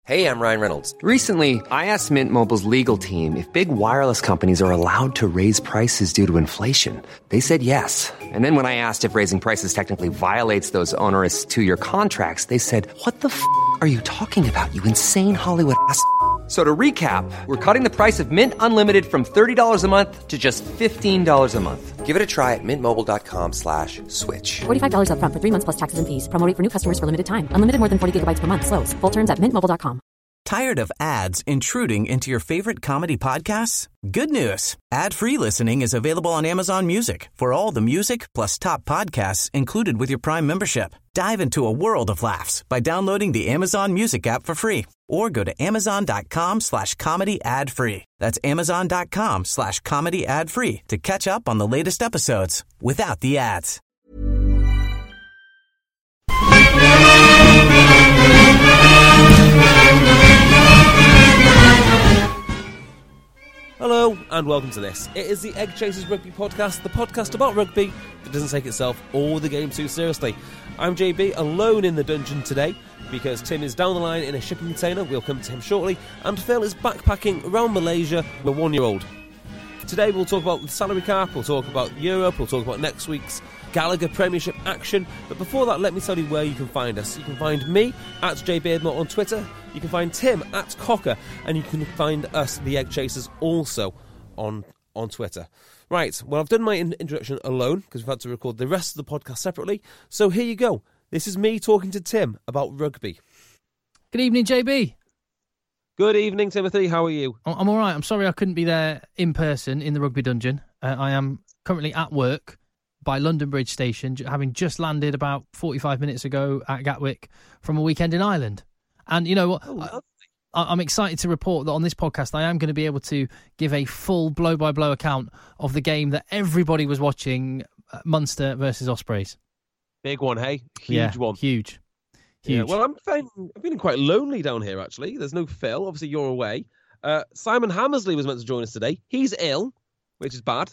Hey, I'm Ryan Reynolds. Recently, I asked Mint Mobile's legal team if big wireless companies are allowed to raise prices due to inflation. They said yes. And then when I asked if raising prices technically violates those onerous two-year contracts, they said, "What the f*** are you talking about, you insane Hollywood ass?" So to recap, we're cutting the price of Mint Unlimited from $30 a month to just $15 a month. Give it a try at mintmobile.com/switch. $45 up front for 3 months plus taxes and fees. Promo rate for new customers for limited time. Unlimited more than 40 gigabytes per month. Slows full terms at mintmobile.com. Tired of ads intruding into your favorite comedy podcasts? Good news. Ad-free listening is available on Amazon Music for all the music plus top podcasts included with your Prime membership. Dive into a world of laughs by downloading the Amazon Music app for free or go to amazon.com/comedy ad-free. That's amazon.com/comedy ad-free to catch up on the latest episodes without the ads. Hello and welcome to this. It is the Egg Chasers Rugby Podcast, the podcast about rugby that doesn't take itself or the game too seriously. I'm JB, alone in the dungeon today because Tim is down the line in a shipping container. We'll come to him shortly. And Phil is backpacking around Malaysia with a 1-year-old. Today we'll talk about the salary cap, we'll talk about Europe, we'll talk about next week's Gallagher Premiership action. But before that, let me tell you where you can find us. You can find me at JBeardmore on Twitter. You can find Tim at Cocker, and you can find us, the Egg Chasers, also on Twitter. Right, well, I've done my introduction alone because we've had to record the rest of the podcast separately. So here you go. This is me talking to Tim about rugby. Good evening, JB. Good evening, Timothy. How are you? I'm all right. I'm sorry I couldn't be there in person in the rugby dungeon. I am currently at work by London Bridge Station, having just landed about 45 minutes ago at Gatwick from a weekend in Ireland. And you know what? I'm excited to report that on this podcast I am going to be able to give a full blow-by-blow account of the game that everybody was watching, Munster versus Ospreys. Big one, hey? Huge one. Huge. Yeah, well, I'm feeling quite lonely down here, actually. There's no Phil. Obviously, you're away. Simon Hammersley was meant to join us today. He's ill, which is bad.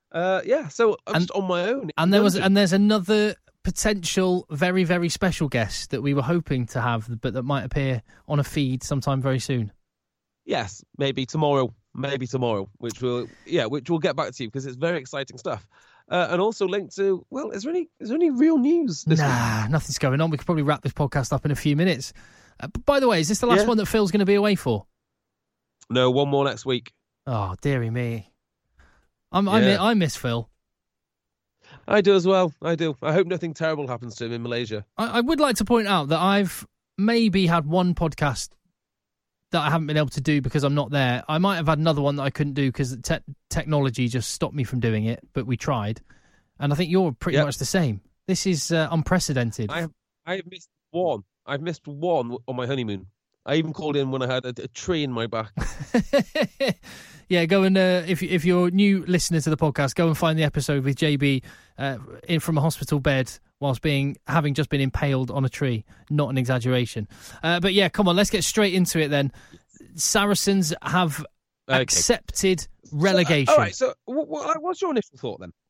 So I'm just on my own. And there's another potential very, very special guest that we were hoping to have, but that might appear on a feed sometime very soon. Yes, maybe tomorrow, which we'll get back to you because it's very exciting stuff. And also linked to, well, is there any real news this week? Nothing's going on. We could probably wrap this podcast up in a few minutes. By the way, is this the last one that Phil's going to be away for? No, one more next week. Oh, dearie me. I miss Phil. I do as well. I do. I hope nothing terrible happens to him in Malaysia. I would like to point out that I've maybe had one podcast that I haven't been able to do because I'm not there. I might have had another one that I couldn't do because technology just stopped me from doing it, but we tried. And I think you're pretty much the same. This is unprecedented. I have missed one. I've missed one on my honeymoon. I even called in when I had a tree in my back. Yeah, go and if you're a new listener to the podcast, go and find the episode with JB in from a hospital bed whilst having just been impaled on a tree. Not an exaggeration. But yeah, come on, let's get straight into it then. Saracens have accepted relegation. All right, so what's your initial thought then?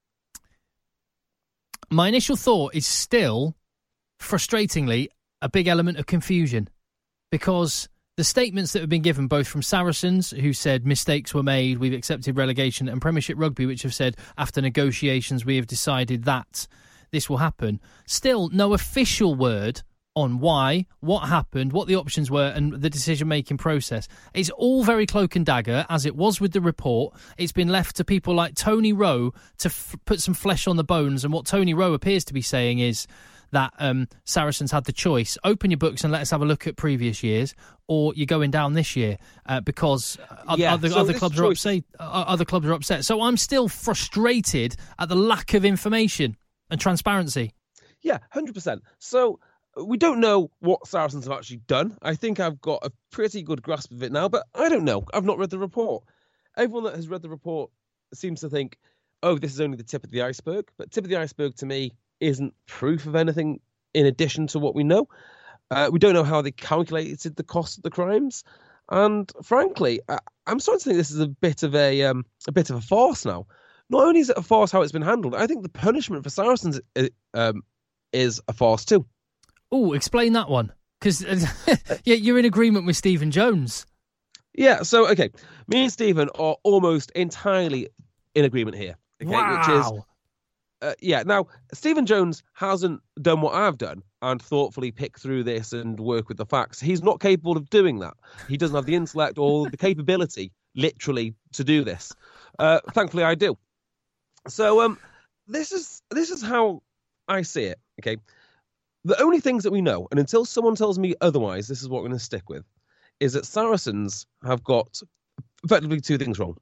My initial thought is still, frustratingly, a big element of confusion because the statements that have been given both from Saracens, who said mistakes were made, we've accepted relegation, and Premiership Rugby, which have said after negotiations we have decided that this will happen. Still, no official word on why, what happened, what the options were, and the decision-making process. It's all very cloak and dagger, as it was with the report. It's been left to people like Tony Rowe to put some flesh on the bones, and what Tony Rowe appears to be saying is that Saracens had the choice. Open your books and let us have a look at previous years, or you're going down this year because other clubs are upset. Other clubs are upset. So I'm still frustrated at the lack of information and transparency. Yeah, 100%. So we don't know what Saracens have actually done. I think I've got a pretty good grasp of it now, but I don't know. I've not read the report. Everyone that has read the report seems to think, oh, this is only the tip of the iceberg. But tip of the iceberg to me isn't proof of anything in addition to what we know. We don't know how they calculated the cost of the crimes. And frankly, I'm starting to think this is a bit of a farce now. Not only is it a farce how it's been handled, I think the punishment for Saracens is a farce too. Oh, explain that one. Because yeah, you're in agreement with Stephen Jones. Yeah, so, okay, me and Stephen are almost entirely in agreement here. Okay, Wow. Which is, now, Stephen Jones hasn't done what I've done and thoughtfully pick through this and work with the facts. He's not capable of doing that. He doesn't have the intellect or the capability, literally, to do this. Thankfully, I do. So, this is how I see it, okay? The only things that we know, and until someone tells me otherwise, this is what we're going to stick with, is that Saracens have got effectively two things wrong.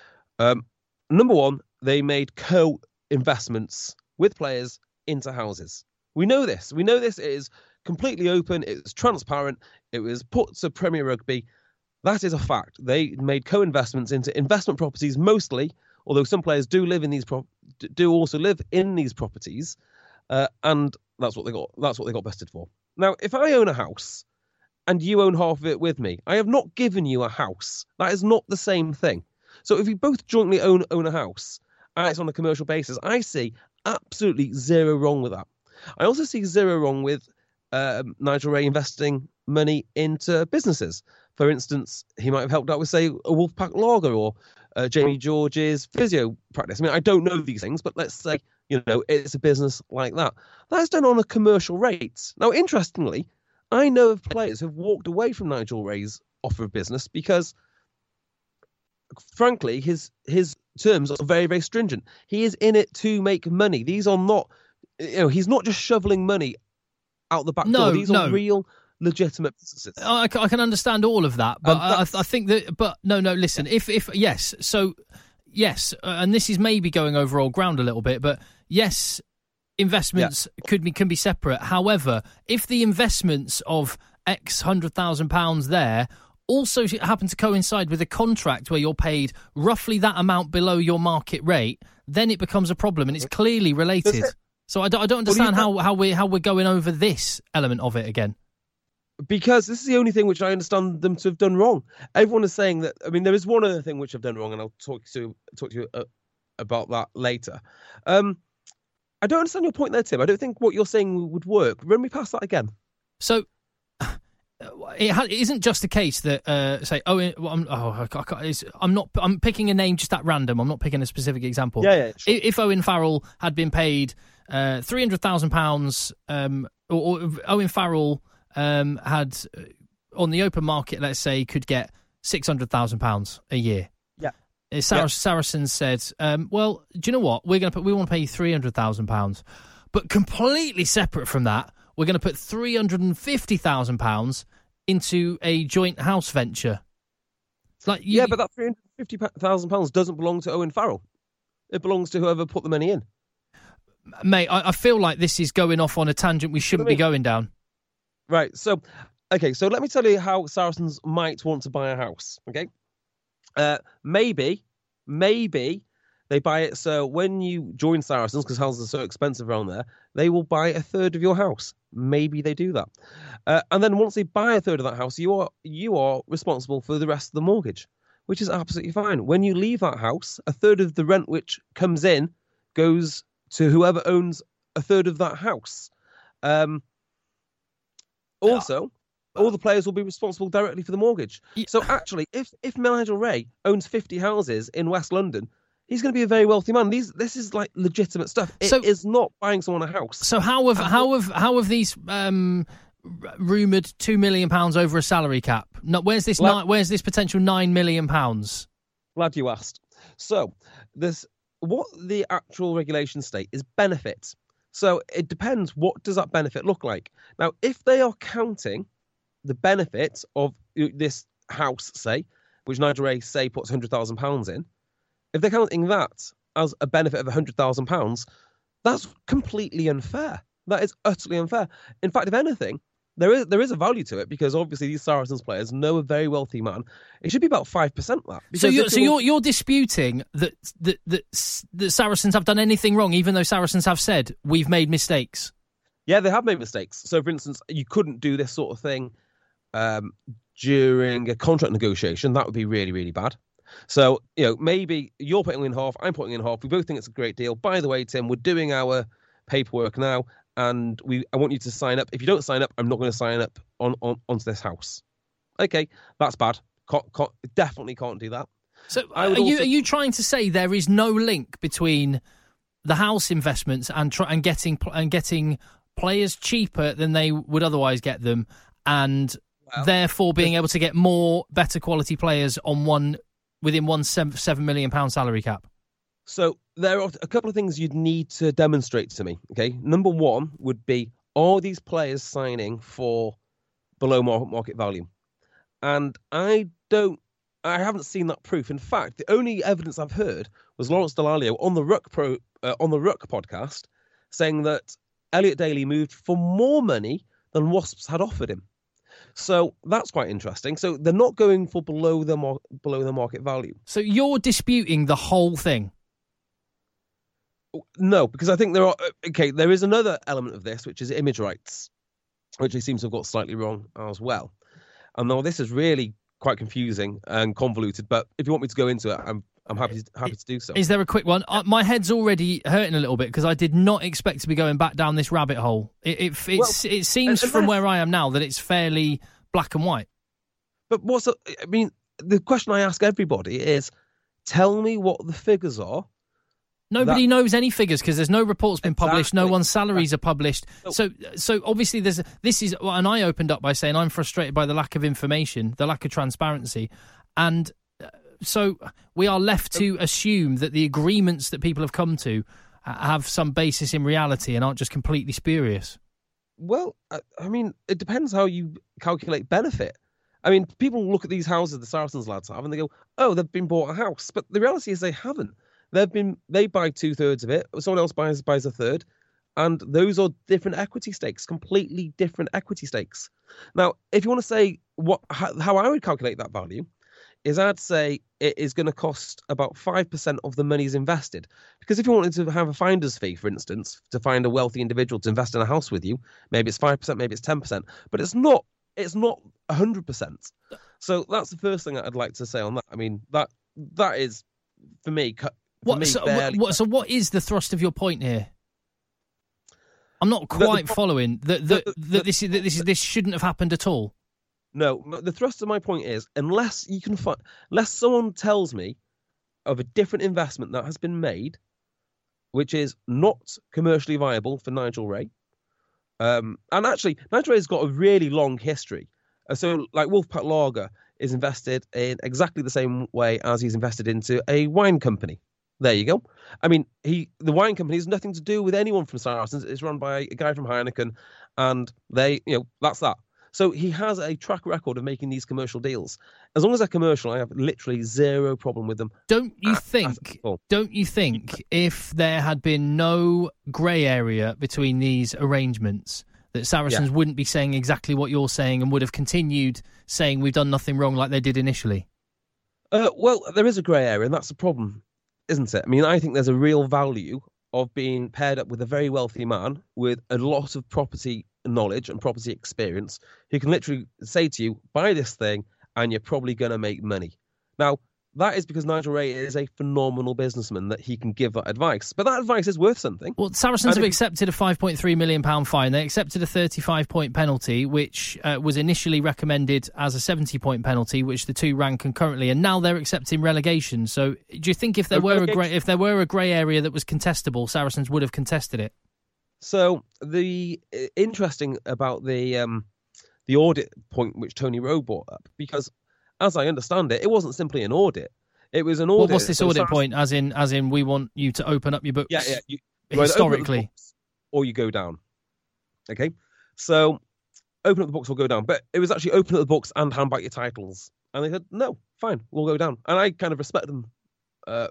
Number one, they made co-investments with players into houses. We know this. We know this. It is completely open. It's transparent. It was put to Premier Rugby. That is a fact. They made co-investments into investment properties mostly, although some players do live in these also live in these properties, and that's what they got. That's what they got bested for. Now, if I own a house and you own half of it with me, I have not given you a house. That is not the same thing. So if we both jointly own a house and it's on a commercial basis, I see absolutely zero wrong with that. I also see zero wrong with Nigel Ray investing money into businesses. For instance, he might have helped out with, say, a Wolfpack Lager or Jamie George's physio practice. I mean, I don't know these things, but let's say, it's a business like that. That's done on a commercial rate. Now, interestingly, I know of players who've walked away from Nigel Ray's offer of business because, frankly, his terms are very, very stringent. He is in it to make money. These are not, he's not just shoveling money out the back door. These are real, legitimate businesses. I can understand all of that, but I think that. But no. Listen, if yes, so yes, and this is maybe going over old ground a little bit, but yes, investments can be separate. However, if the investments of X £100,000 there also happen to coincide with a contract where you're paid roughly that amount below your market rate, then it becomes a problem, and it's clearly related. So I don't understand how we're going over this element of it again. Because this is the only thing which I understand them to have done wrong. Everyone is saying that. I mean, there is one other thing which I've done wrong, and I'll talk to you about that later. I don't understand your point there, Tim. I don't think what you're saying would work. Run me past that again. So it isn't just a case that say, I'm picking a name just at random. I'm not picking a specific example. Yeah, sure. If Owen Farrell had been paid £300,000, or Owen Farrell had on the open market, let's say, could get £600,000 a year. Yeah. Saracens said, well, do you know what? We want to pay you £300,000, but completely separate from that, we're going to put £350,000 into a joint house venture. But that £350,000 doesn't belong to Owen Farrell. It belongs to whoever put the money in. Mate, I feel like this is going off on a tangent we shouldn't be going down. Right, so let me tell you how Saracens might want to buy a house, okay? Maybe they buy it so when you join Saracens, because houses are so expensive around there, they will buy a third of your house. Maybe they do that. And then once they buy a third of that house, you are responsible for the rest of the mortgage, which is absolutely fine. When you leave that house, a third of the rent which comes in goes to whoever owns a third of that house. Also, all the players will be responsible directly for the mortgage. So actually, if Nigel Ray owns 50 houses in West London, he's going to be a very wealthy man. This is like legitimate stuff. It is not buying someone a house. So how have these rumoured £2 million over a salary cap? No, where's this potential £9 million? Glad you asked. So what the actual regulations state is benefits. So it depends, what does that benefit look like? Now, if they are counting the benefit of this house, say, which Nigel Ray, say, puts £100,000 in, if they're counting that as a benefit of £100,000, that's completely unfair. That is utterly unfair. In fact, if anything, there is a value to it, because obviously these Saracens players know a very wealthy man. It should be about 5% that. So you're disputing that Saracens have done anything wrong, even though Saracens have said we've made mistakes. Yeah, they have made mistakes. So, for instance, you couldn't do this sort of thing during a contract negotiation. That would be really, really bad. So, maybe you're putting in half, I'm putting in half. We both think it's a great deal. By the way, Tim, we're doing our paperwork now, and I want you to sign up. If you don't sign up, I'm not going to sign up onto this house. Okay, that's bad. Definitely can't do that. So are you trying to say there is no link between the house investments and getting players cheaper than they would otherwise get them, and therefore being able to get better quality players within one £7 million salary cap? So there are a couple of things you'd need to demonstrate to me. Okay, number one would be, are these players signing for below market value? And I haven't seen that proof. In fact, the only evidence I've heard was Lawrence Dallaglio on the Ruck podcast saying that Elliot Daly moved for more money than Wasps had offered him. So that's quite interesting. So they're not going for below the market value. So you're disputing the whole thing? No, because I think there is another element of this, which is image rights, which he seems to have got slightly wrong as well. And now this is really quite confusing and convoluted, but if you want me to go into it, I'm happy to do so. Is there a quick one? My head's already hurting a little bit because I did not expect to be going back down this rabbit hole. It seems from where I am now that it's fairly black and white. But the question I ask everybody is, tell me what the figures are. Nobody knows any figures because there's no reports been published. Exactly. No one's salaries are published. So obviously this is, and I opened up by saying I'm frustrated by the lack of information, the lack of transparency, and so we are left to assume that the agreements that people have come to have some basis in reality and aren't just completely spurious. Well, I mean, it depends how you calculate benefit. I mean, people look at these houses the Saracens lads have and they go, oh, they've been bought a house. But the reality is they haven't. They buy 2/3 of it. Someone else buys a third. And those are different equity stakes, completely different equity stakes. Now, if you want to say how I would calculate that value, is I'd say it is going to cost about 5% of the money's invested. Because if you wanted to have a finder's fee, for instance, to find a wealthy individual to invest in a house with you, maybe it's 5%, maybe it's 10%, but it's not 100%. So that's the first thing I'd like to say on that. I mean, that is, for me, So what is the thrust of your point here? I'm not quite following that this shouldn't have happened at all. No, the thrust of my point is, unless someone tells me of a different investment that has been made, which is not commercially viable for Nigel Ray, and actually Nigel Ray's got a really long history. So, like Wolfpack Lager is invested in exactly the same way as he's invested into a wine company. There you go. I mean, the wine company has nothing to do with anyone from Saracens. It's run by a guy from Heineken, and that's that. So he has a track record of making these commercial deals. As long as they're commercial, I have literally zero problem with them. Don't you think if there had been no grey area between these arrangements, that Saracens wouldn't be saying exactly what you're saying and would have continued saying we've done nothing wrong like they did initially? Well, there is a grey area, and that's the problem, isn't it? I mean, I think there's a real value of being paired up with a very wealthy man with a lot of property knowledge and property experience who can literally say to you, buy this thing and you're probably going to make money. Now, that is because Nigel Ray is a phenomenal businessman that he can give that advice. But that advice is worth something. Well, Saracens have accepted a £5.3 million fine. They accepted a 35-point penalty, which was initially recommended as a 70-point penalty, which the two ran concurrently, and now they're accepting relegation. So do you think if there were a grey area that was contestable, Saracens would have contested it? So the interesting about the audit point which Tony Rowe brought up, because as I understand it, it wasn't simply an audit. It was an audit. What's this audit point? As in, we want you to open up your books. Yeah. Historically, or you go down. Okay, so open up the books or go down. But it was actually open up the books and hand back your titles. And they said, no, fine, we'll go down. And I kind of respect them for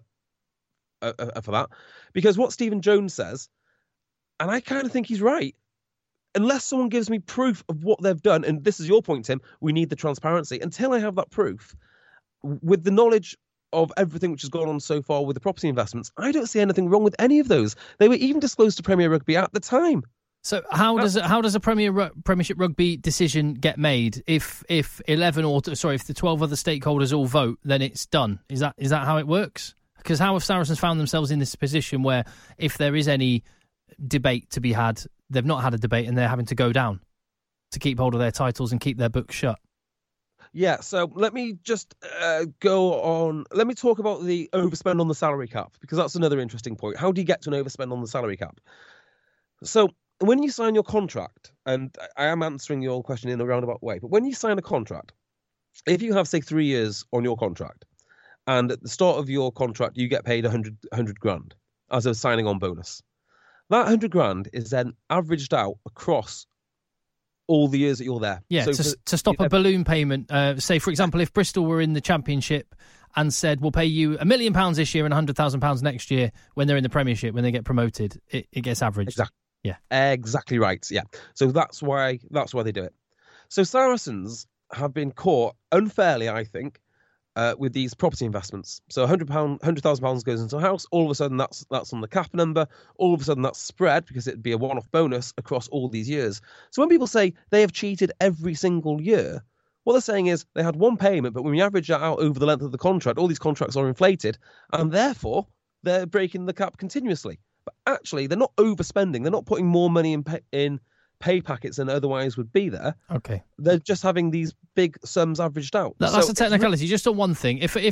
that, because what Stephen Jones says, and I kind of think he's right. Unless someone gives me proof of what they've done, and this is your point, Tim, we need the transparency. Until I have that proof, with the knowledge of everything which has gone on so far with the property investments, I don't see anything wrong with any of those. They were even disclosed to Premier Rugby at the time. So how does a Premiership Rugby decision get made? If the 12 other stakeholders all vote, then it's done. Is that how it works? Because how have Saracens found themselves in this position where if there is any debate to be had, they've not had a debate and they're having to go down to keep hold of their titles and keep their books shut. Yeah, so let me just go on. Let me talk about the overspend on the salary cap, because that's another interesting point. How do you get to an overspend on the salary cap? So when you sign your contract, and I am answering your question in a roundabout way, but when you sign a contract, if you have, say, 3 years on your contract, and at the start of your contract you get paid 100 grand as a signing on bonus, that 100 grand is then averaged out across all the years that you're there. Yeah, so to stop a balloon payment. Say, for example, if Bristol were in the Championship and said, we'll pay you £1 million this year and £100,000 next year when they're in the Premiership, when they get promoted, it gets averaged. Exactly. Yeah. Exactly right. Yeah. So that's why they do it. So Saracens have been caught unfairly, I think, with these property investments. So £100,000 goes into a house. All of a sudden, that's on the cap number. All of a sudden, that's spread because it'd be a one-off bonus across all these years. So when people say they have cheated every single year, what they're saying is they had one payment, but when you average that out over the length of the contract, all these contracts are inflated, and therefore they're breaking the cap continuously. But actually, they're not overspending. They're not putting more money in pay packets than otherwise would be there. Okay. They're just having these big sums averaged out. That's a technicality. Just on one thing, if a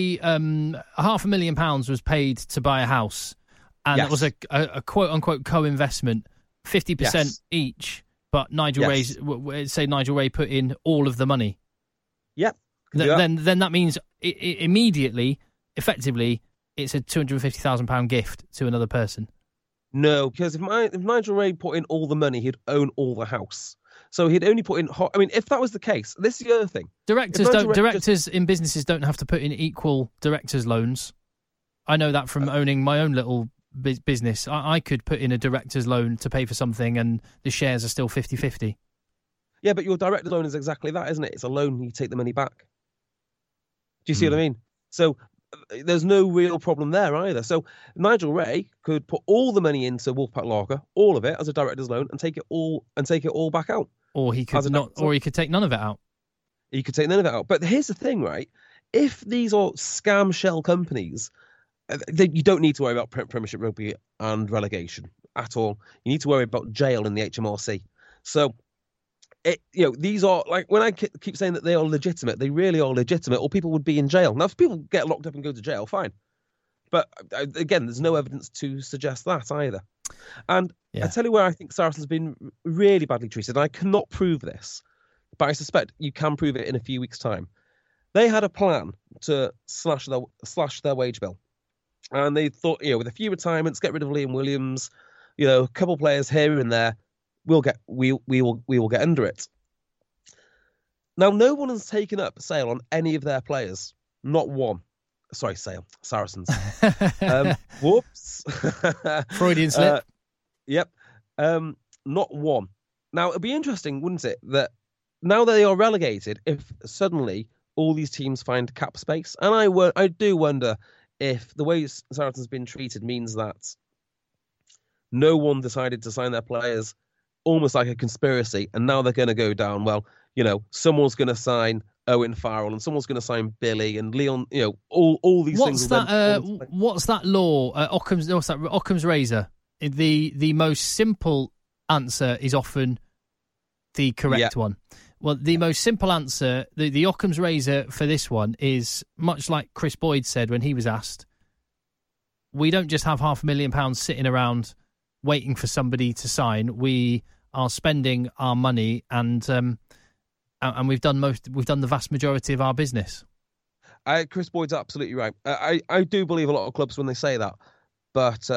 £500,000 was paid to buy a house, and it was a quote unquote co-investment, 50% each, but Nigel Ray put in all of the money. Yep. Then that means immediately, effectively, it's a £250,000 gift to another person. No, because if Nigel Ray put in all the money, he'd own all the house. So he'd only put in. I mean, if that was the case, this is the other thing. Directors in businesses don't have to put in equal directors' loans. I know that from owning my own little business. I could put in a director's loan to pay for something, and the shares are still 50-50. Yeah, but your director's loan is exactly that, isn't it? It's a loan. You take the money back. Do you see what I mean? So there's no real problem there either. So Nigel Ray could put all the money into Wolfpack Lager, all of it as a director's loan, and take it all back out. Or he could he could take none of it out. He could take none of it out. But here's the thing, right? If these are scam shell companies, you don't need to worry about Premiership Rugby and relegation at all. You need to worry about jail in the HMRC. So these are, like, when I keep saying that they are legitimate, they really are legitimate, or people would be in jail. Now, if people get locked up and go to jail, fine. But again, there's no evidence to suggest that either. And I tell you where I think Saracens have been really badly treated. And I cannot prove this, but I suspect you can prove it in a few weeks' time. They had a plan to slash their wage bill. And they thought, with a few retirements, get rid of Liam Williams, a couple players here and there, we will get under it. Now, no one has taken up sale on any of their players. Not one. Sorry, Saracens. Whoops. Freudian slip. Yep. Not one. Now, it'd be interesting, wouldn't it, that now they are relegated, if suddenly all these teams find cap space. And I do wonder if the way Saracens has been treated means that no one decided to sign their players, almost like a conspiracy, and now they're going to go down. Well, someone's going to sign Owen Farrell, and someone's going to sign Billy and Leon. All these things. What's that law? Occam's razor. The most simple answer is often the correct one. Well, the most simple answer, the Occam's razor for this one is much like Chris Boyd said when he was asked. We don't just have £500,000 sitting around waiting for somebody to sign. We are spending our money, and we've done the vast majority of our business. Chris Boyd's absolutely right. I do believe a lot of clubs when they say that, but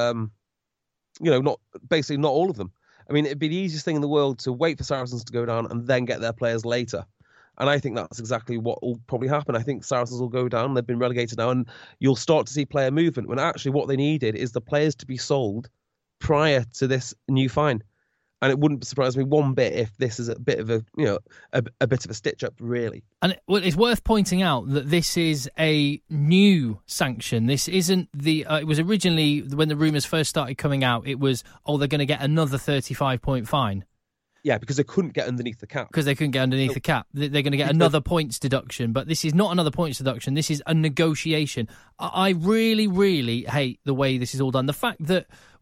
not all of them. I mean, it'd be the easiest thing in the world to wait for Saracens to go down and then get their players later. And I think that's exactly what will probably happen. I think Saracens will go down. They've been relegated now, and you'll start to see player movement when actually what they needed is the players to be sold prior to this new fine. And it wouldn't surprise me one bit if this is a bit of a bit of a stitch up, really. And it's worth pointing out that this is a new sanction. This isn't it was originally, when the rumours first started coming out, it was, they're going to get another 35-point fine. Yeah, because they couldn't get underneath the cap. Because they couldn't get underneath the cap. They're going to get another points deduction. But this is not another points deduction. This is a negotiation. I really, really hate the way this is all done. The fact that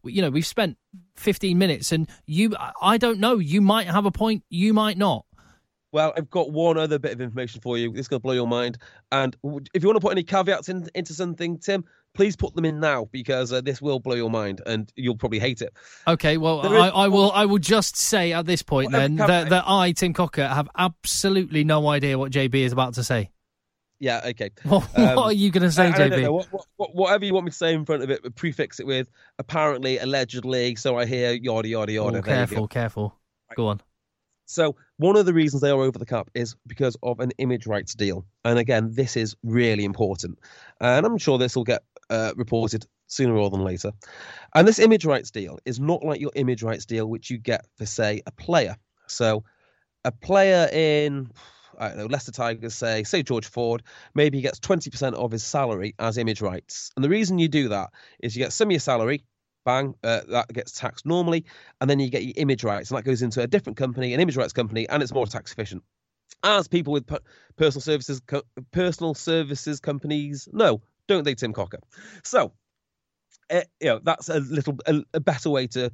we've spent 15 minutes, and I don't know. You might have a point. You might not. Well, I've got one other bit of information for you. This is going to blow your mind. And if you want to put any caveats into something, Tim, please put them in now, because this will blow your mind and you'll probably hate it. Okay, well, I will just say at this point then that I, Tim Cocker, have absolutely no idea what JB is about to say. Yeah, okay. What are you going to say, JB? I don't know. Whatever you want me to say in front of it, prefix it with apparently, allegedly, so I hear, yada, yada, yada. Oh, careful. Right. Go on. So one of the reasons they are over the cap is because of an image rights deal. And again, this is really important. And I'm sure this will get reported sooner rather than later. And this image rights deal is not like your image rights deal, which you get for, say, a player. So a player in, I don't know, Leicester Tigers, say George Ford, maybe he gets 20% of his salary as image rights. And the reason you do that is you get some of your salary, bang, that gets taxed normally, and then you get your image rights, and that goes into a different company, an image rights company, and it's more tax efficient. As people with personal services companies know, don't they, Tim Cocker? So, that's a better way to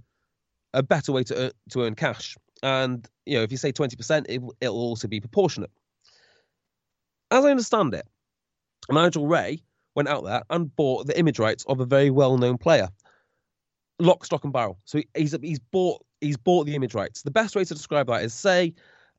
earn cash. And if you say 20%, it'll also be proportionate. As I understand it, Nigel Ray went out there and bought the image rights of a very well-known player. Lock, stock, and barrel. So he's bought the image rights. The best way to describe that is say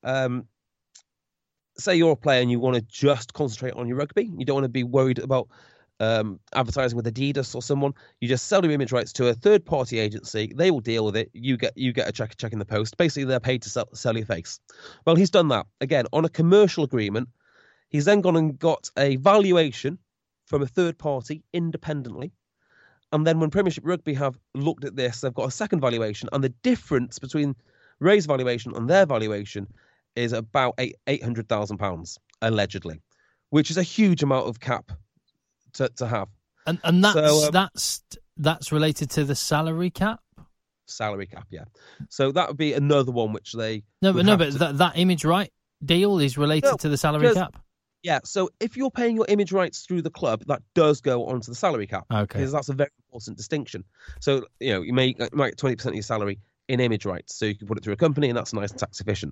you're a player and you want to just concentrate on your rugby. You don't want to be worried about advertising with Adidas or someone. You just sell your image rights to a third party agency. They will deal with it. You get a check in the post. Basically, they're paid to sell your face. Well, he's done that again on a commercial agreement. He's then gone and got a valuation from a third party independently. And then when Premiership Rugby have looked at this, they've got a second valuation. And the difference between Ray's valuation and their valuation is about £800,000, allegedly, which is a huge amount of cap to have. And that's related to the salary cap? Salary cap, yeah. So that would be another one which they... But that image right deal is related to the salary cap? Yeah, so if you're paying your image rights through the club, that does go onto the salary cap. Okay. Because that's a very important distinction. So, you might get 20% of your salary in image rights. So you can put it through a company and that's nice and tax efficient.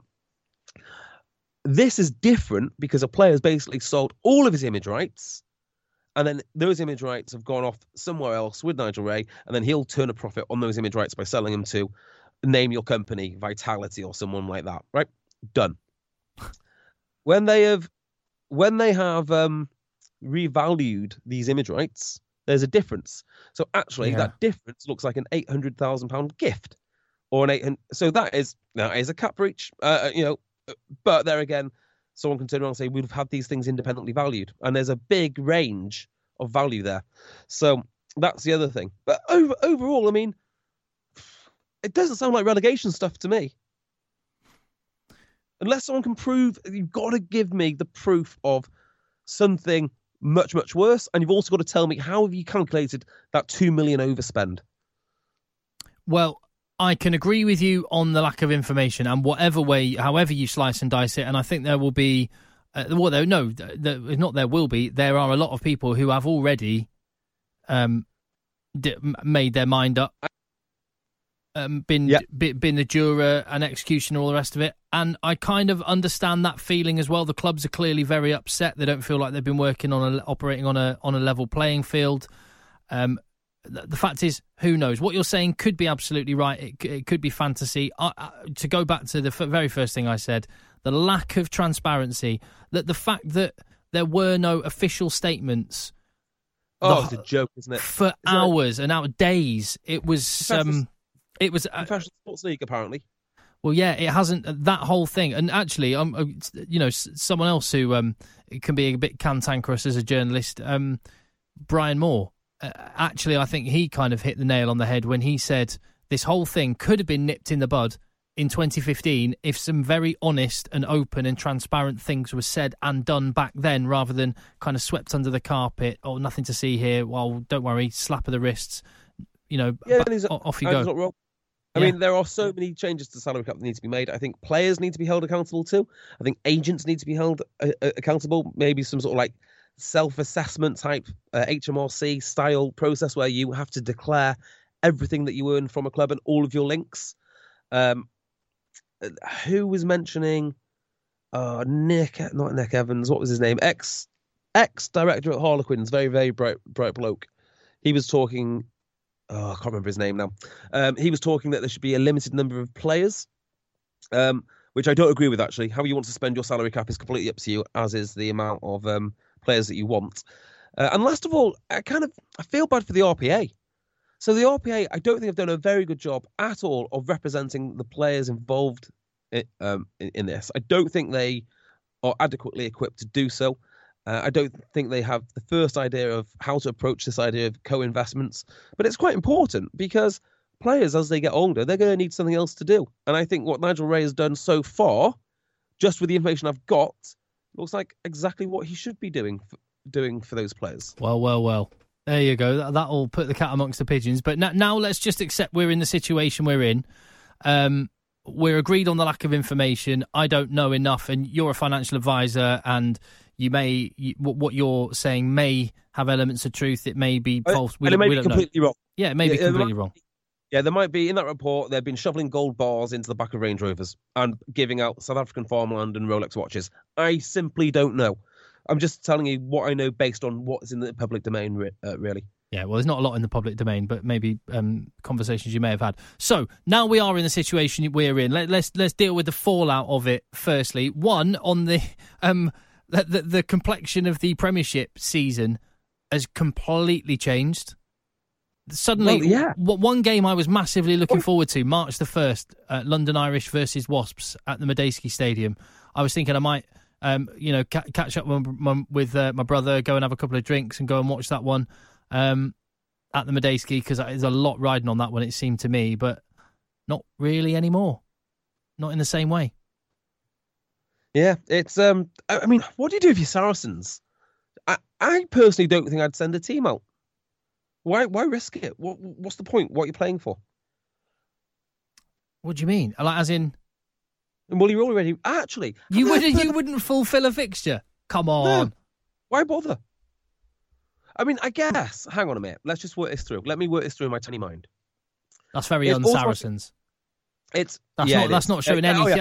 This is different because a player has basically sold all of his image rights, and then those image rights have gone off somewhere else with Nigel Ray, and then he'll turn a profit on those image rights by selling them to name your company, Vitality or someone like that, right? Done. When they have revalued these image rights, there's a difference. So actually, that difference looks like an £800,000 gift, or so that is a cap breach. But there again, someone can turn around and say we've had these things independently valued, and there's a big range of value there. So that's the other thing. But overall, I mean, it doesn't sound like relegation stuff to me. Unless someone can prove, you've got to give me the proof of something much, much worse. And you've also got to tell me, how have you calculated that 2 million overspend? Well, I can agree with you on the lack of information, and however you slice and dice it. And I think there will be, there are a lot of people who have already made their mind up. Been a juror, an executioner, all the rest of it. And I kind of understand that feeling as well. The clubs are clearly very upset. They don't feel like they've been operating on a level playing field. The fact is, who knows? What you're saying could be absolutely right. It could be fantasy. To go back to the very first thing I said, the lack of transparency, the fact that there were no official statements. It's a joke, isn't it? For hours and days. It was... It was Professional Sports League, apparently. Well, yeah, it hasn't, that whole thing. And actually, someone else who can be a bit cantankerous as a journalist, Brian Moore. Actually, I think he kind of hit the nail on the head when he said this whole thing could have been nipped in the bud in 2015 if some very honest and open and transparent things were said and done back then, rather than kind of swept under the carpet. Oh, nothing to see here. Well, don't worry, slap of the wrists. Off you go. Not wrong. I mean, there are so many changes to the salary cap that need to be made. I think players need to be held accountable too. I think agents need to be held accountable. Maybe some sort of like self-assessment type HMRC style process where you have to declare everything that you earn from a club and all of your links. Who was mentioning? Not Nick Evans. What was his name? Ex director at Harlequins, very, very bright bloke. He was talking. I can't remember his name now. He was talking that there should be a limited number of players, which I don't agree with, actually. How you want to spend your salary cap is completely up to you, as is the amount of players that you want. And last of all, I feel bad for the RPA. So the RPA, I don't think have done a very good job at all of representing the players involved in this. I don't think they are adequately equipped to do so. I don't think they have the first idea of how to approach this idea of co-investments. But it's quite important because players, as they get older, they're going to need something else to do. And I think what Nigel Ray has done so far, just with the information I've got, looks like exactly what he should be doing for those players. Well. There you go. That'll put the cat amongst the pigeons. But now let's just accept we're in the situation we're in. We're agreed on the lack of information. I don't know enough, and you're a financial advisor, and what you're saying may have elements of truth. It may be false. It may be completely wrong. Yeah, it may be completely wrong. Yeah, there might be, in that report, they've been shoveling gold bars into the back of Range Rovers and giving out South African farmland and Rolex watches. I simply don't know. I'm just telling you what I know based on what's in the public domain, really. Yeah, well, there's not a lot in the public domain, but maybe conversations you may have had. So now we are in the situation we're in. Let's deal with the fallout of it. Firstly, one, on the complexion of the Premiership season has completely changed. Suddenly, one game I was massively looking forward to, March the 1st, London Irish versus Wasps at the Medeski Stadium. I was thinking I might, catch up with my brother, go and have a couple of drinks and go and watch that one at the Medeski, because there's a lot riding on that one, it seemed to me, but not really anymore. Not in the same way. Yeah, it's, I mean, what do you do if you're Saracens? I personally don't think I'd send a team out. Why risk it? What's the point? What are you playing for? What do you mean? Like, as in... Well, you're already... Actually... You wouldn't fulfill a fixture? Come on. No. Why bother? I mean, I guess... Hang on a minute. Let's just work this through. Let me work this through in my tiny mind. That's very un-Saracens. That's not showing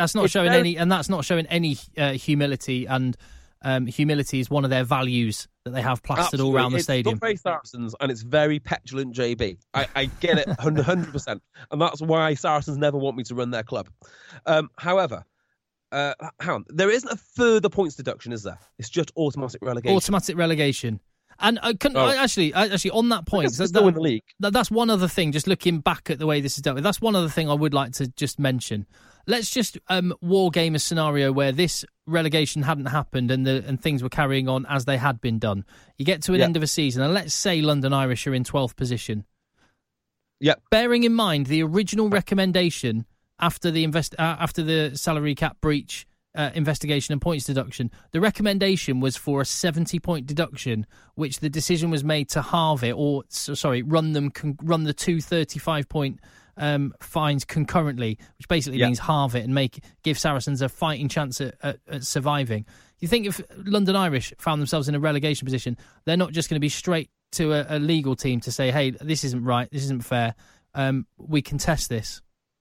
any humility, and humility is one of their values that they have plastered all around the stadium. It's not very Saracens, and it's very petulant JB. I get it 100%, and that's why Saracens never want me to run their club. However, hang on, there isn't a further points deduction, is there? It's just automatic relegation. Automatic relegation. And actually, on that point, still in the league. That's one other thing. Just looking back at the way this is dealt with, that's one other thing I would like to just mention. Let's just war game a scenario where this relegation hadn't happened and things were carrying on as they had been done. You get to an end of a season, and let's say London Irish are in 12th position. Yeah. Bearing in mind the original recommendation after the salary cap breach. Investigation and points deduction. The recommendation was for a 70-point deduction, which the decision was made to halve it, run the two 35-point fines concurrently, which basically means halve it and give Saracens a fighting chance at surviving. You think if London Irish found themselves in a relegation position, they're not just going to be straight to a legal team to say, "Hey, this isn't right, this isn't fair. We contest this."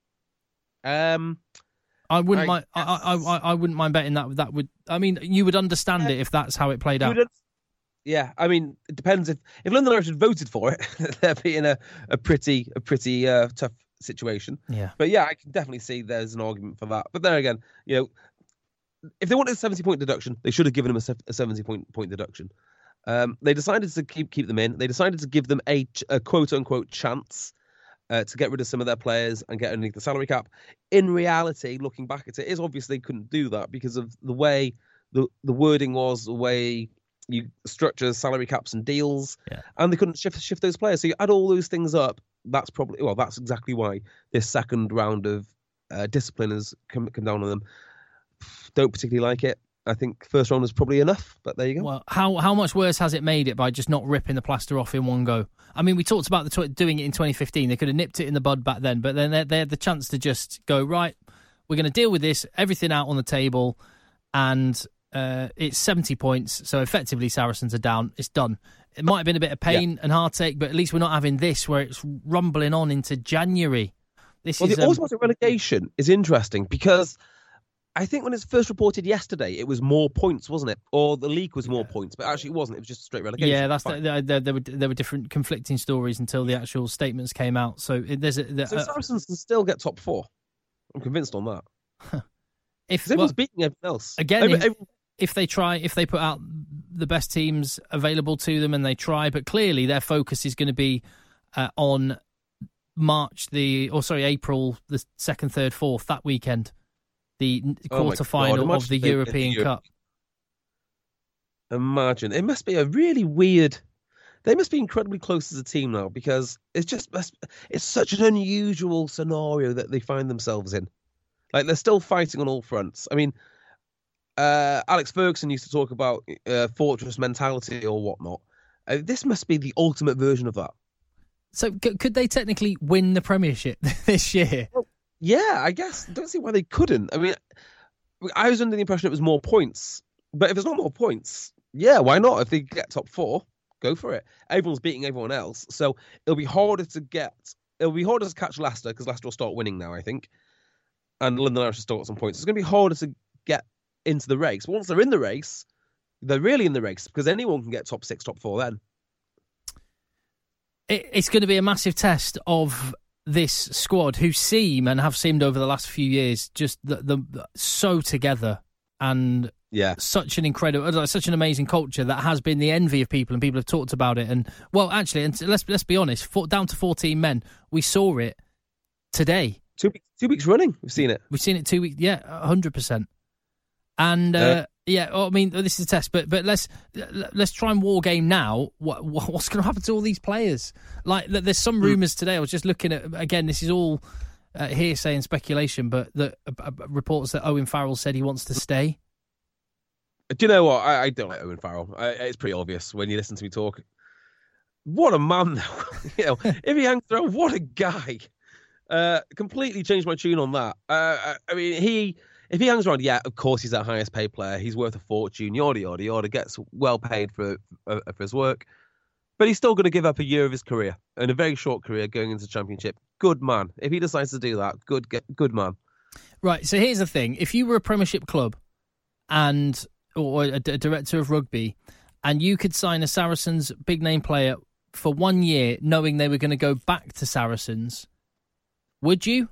I wouldn't mind. I wouldn't mind betting that would. I mean, you would understand it if that's how it played out. Yeah, I mean, it depends if London Irish had voted for it, they'd be in a pretty tough situation. Yeah, but yeah, I can definitely see there's an argument for that. But then again, if they wanted a 70-point deduction, they should have given them a 70-point deduction. They decided to keep them in. They decided to give them a quote unquote chance. To get rid of some of their players and get underneath the salary cap. In reality, looking back at it, is obviously they couldn't do that because of the way the wording was, the way you structure salary caps and deals, and they couldn't shift those players. So you add all those things up. That's exactly why this second round of discipline has come down on them. Don't particularly like it. I think first round was probably enough, but there you go. Well, how much worse has it made it by just not ripping the plaster off in one go? I mean, we talked about doing it in 2015. They could have nipped it in the bud back then, but then they had the chance to just go, right, we're going to deal with this, everything out on the table, and it's 70 points, so effectively Saracens are down. It's done. It might have been a bit of pain and heartache, but at least we're not having this where it's rumbling on into January. The automatic relegation is interesting because I think when it's first reported yesterday, it was more points, wasn't it? Or the league was more points, but actually it wasn't. It was just straight relegation. Yeah, there were different conflicting stories until the actual statements came out. So so Saracens can still get top 4. I'm convinced on that. If everyone's beating everyone else again, if they put out the best teams available to them and they try, but clearly their focus is going to be on April the 2nd, 3rd, 4th, that weekend, the quarter-final of the European Cup. Imagine. It must be a really weird... They must be incredibly close as a team now because it's such an unusual scenario that they find themselves in. Like, they're still fighting on all fronts. I mean, Alex Ferguson used to talk about fortress mentality or whatnot. This must be the ultimate version of that. So could they technically win the Premiership this year? Well, yeah, I guess. I don't see why they couldn't. I mean, I was under the impression it was more points. But if it's not more points, yeah, why not? If they get top 4, go for it. Everyone's beating everyone else. So it'll be harder to catch Leicester because Leicester will start winning now, I think. And London Irish will still got some points. It's going to be harder to get into the race. But once they're in the race, they're really in the race because anyone can get top 6, top 4 then. It's going to be a massive test of this squad who seem and have seemed over the last few years just so together and such an incredible, such an amazing culture that has been the envy of people and people have talked about it. And well, actually, and let's be honest, down to 14 men, we saw it today. 2 weeks running, we've seen it. We've seen it 2 weeks, 100%. And I mean, this is a test, but let's try and war game now. What's going to happen to all these players? Like, there's some rumours today. I was just looking at, again, this is all hearsay and speculation, but reports that Owen Farrell said he wants to stay. Do you know what? I don't like Owen Farrell. It's pretty obvious when you listen to me talk. What a man, though. If he hangs around, what a guy. Completely changed my tune on that. I mean, if he hangs around, yeah, of course he's our highest paid player. He's worth a fortune, yada, yada, yada, gets well paid for his work. But he's still going to give up a year of his career, and a very short career going into the Championship. Good man. If he decides to do that, good man. Right, so here's the thing. If you were a Premiership club or a director of rugby, and you could sign a Saracens big-name player for 1 year, knowing they were going to go back to Saracens, would you?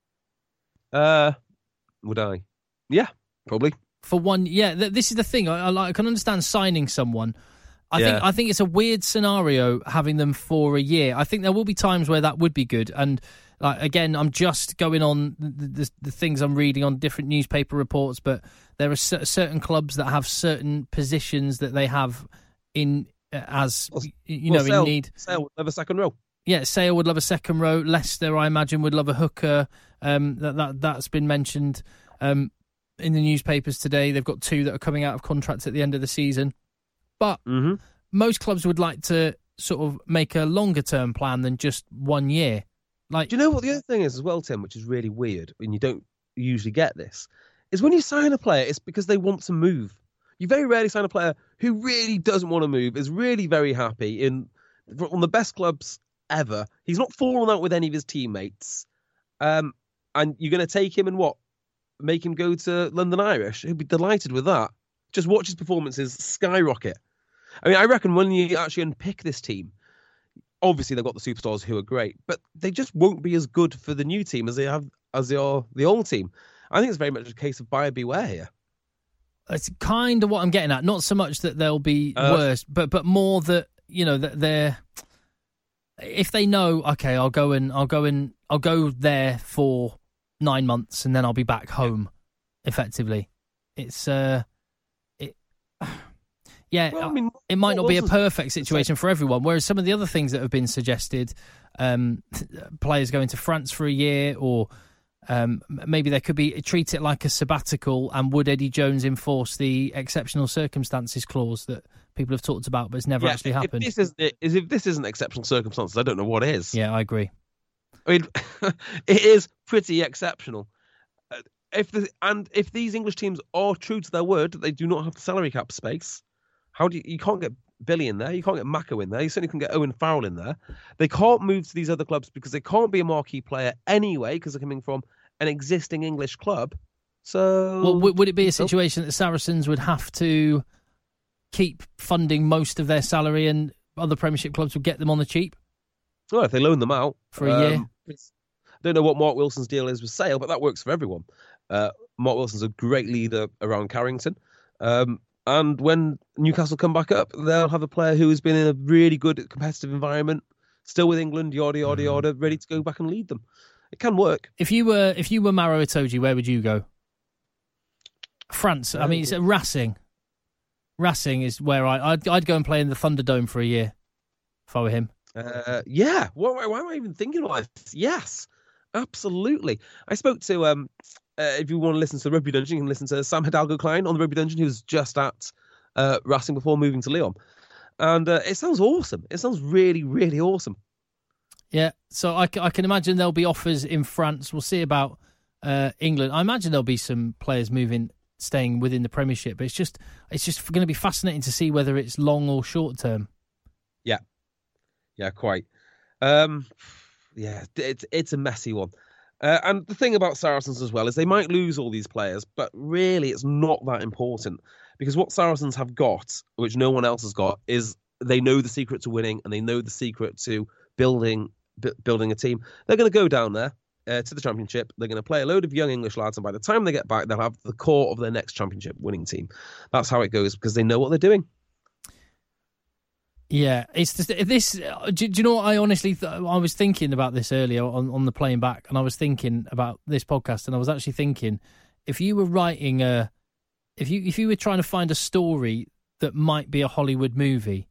Would I? Yeah, probably. For 1 year. This is the thing. I can understand signing someone. I think it's a weird scenario having them for a year. I think there will be times where that would be good. And again, I'm just going on the things I'm reading on different newspaper reports, but there are certain clubs that have certain positions that they have in in need. Sale would love a second row. Yeah, Sale would love a second row. Leicester, I imagine, would love a hooker. That's been mentioned in the newspapers today. They've got 2 that are coming out of contract at the end of the season. But most clubs would like to sort of make a longer-term plan than just 1 year. Like, do you know what the other thing is as well, Tim, which is really weird, and you don't usually get this, is when you sign a player, it's because they want to move. You very rarely sign a player who really doesn't want to move, is really very happy on the best clubs ever. He's not fallen out with any of his teammates. And you're going to take him and make him go to London Irish? He'd be delighted with that. Just watch his performances skyrocket. I mean, I reckon when you actually unpick this team, obviously they've got the superstars who are great, but they just won't be as good for the new team as they are the old team. I think it's very much a case of buyer beware here. It's kind of what I'm getting at. Not so much that they'll be worse, but more that, that they're, if they know, okay, I'll go there for 9 months and then I'll be back home. Effectively, it's it might not be a perfect situation for everyone. Whereas some of the other things that have been suggested, players going to France for a year, or maybe there could be treat it like a sabbatical. And would Eddie Jones enforce the exceptional circumstances clause that people have talked about, but it's never actually happened? If this isn't exceptional circumstances, I don't know what is. Yeah, I agree. I mean, it is pretty exceptional. if these English teams are true to their word, they do not have the salary cap space. You can't get Billy in there, you can't get Mako in there, you certainly can get Owen Farrell in there. They can't move to these other clubs because they can't be a marquee player anyway because they're coming from an existing English club. So, well, would it be a situation that the Saracens would have to keep funding most of their salary and other Premiership clubs would get them on the cheap? Well, if they loan them out for a year. I don't know what Mark Wilson's deal is with Sale, but that works for everyone. Mark Wilson's a great leader around Carrington. And when Newcastle come back up, they'll have a player who has been in a really good competitive environment, still with England, yada, yada, yada, ready to go back and lead them. It can work. If you were Maro Itoje, where would you go? France. I mean, it's Racing. Racing is where I'd go and play in the Thunderdome for a year if I were him. Yeah. Why am I even thinking about this? Yes, absolutely. I spoke to, if you want to listen to the Rugby Dungeon, you can listen to Sam Hidalgo-Klein on the Rugby Dungeon, who was just at Racing before moving to Lyon. And it sounds awesome. It sounds really, really awesome. Yeah, so I can imagine there'll be offers in France. We'll see about England. I imagine there'll be some players staying within the Premiership, but it's just going to be fascinating to see whether it's long or short term. Yeah, quite. It's a messy one. And the thing about Saracens as well is they might lose all these players, but really it's not that important because what Saracens have got, which no one else has got, is they know the secret to winning and they know the secret to building a team. They're going to go down there to the Championship. They're going to play a load of young English lads, and by the time they get back, they'll have the core of their next Championship winning team. That's how it goes because they know what they're doing. Yeah, it's just, this. Do you know what I honestly? I was thinking about this earlier on the plane back, and I was thinking about this podcast, and I was actually thinking, if you were writing if you were trying to find a story that might be a Hollywood movie,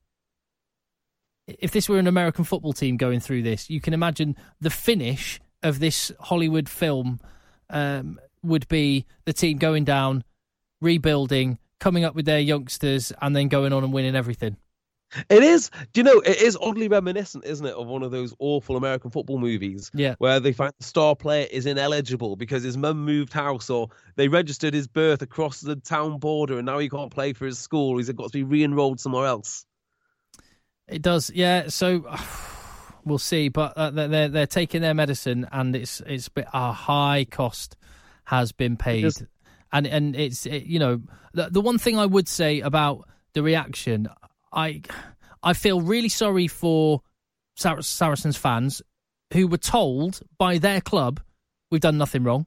if this were an American football team going through this, you can imagine the finish of this Hollywood film would be the team going down, rebuilding, coming up with their youngsters, and then going on and winning everything. It is. Do you know, it is oddly reminiscent, isn't it, of one of those awful American football movies where they find the star player is ineligible because his mum moved house or they registered his birth across the town border and now he can't play for his school. He's got to be re-enrolled somewhere else. It does, yeah. So we'll see, but they're taking their medicine and it's a high cost has been paid. And it's the one thing I would say about the reaction, I feel really sorry for Saracens fans who were told by their club, we've done nothing wrong.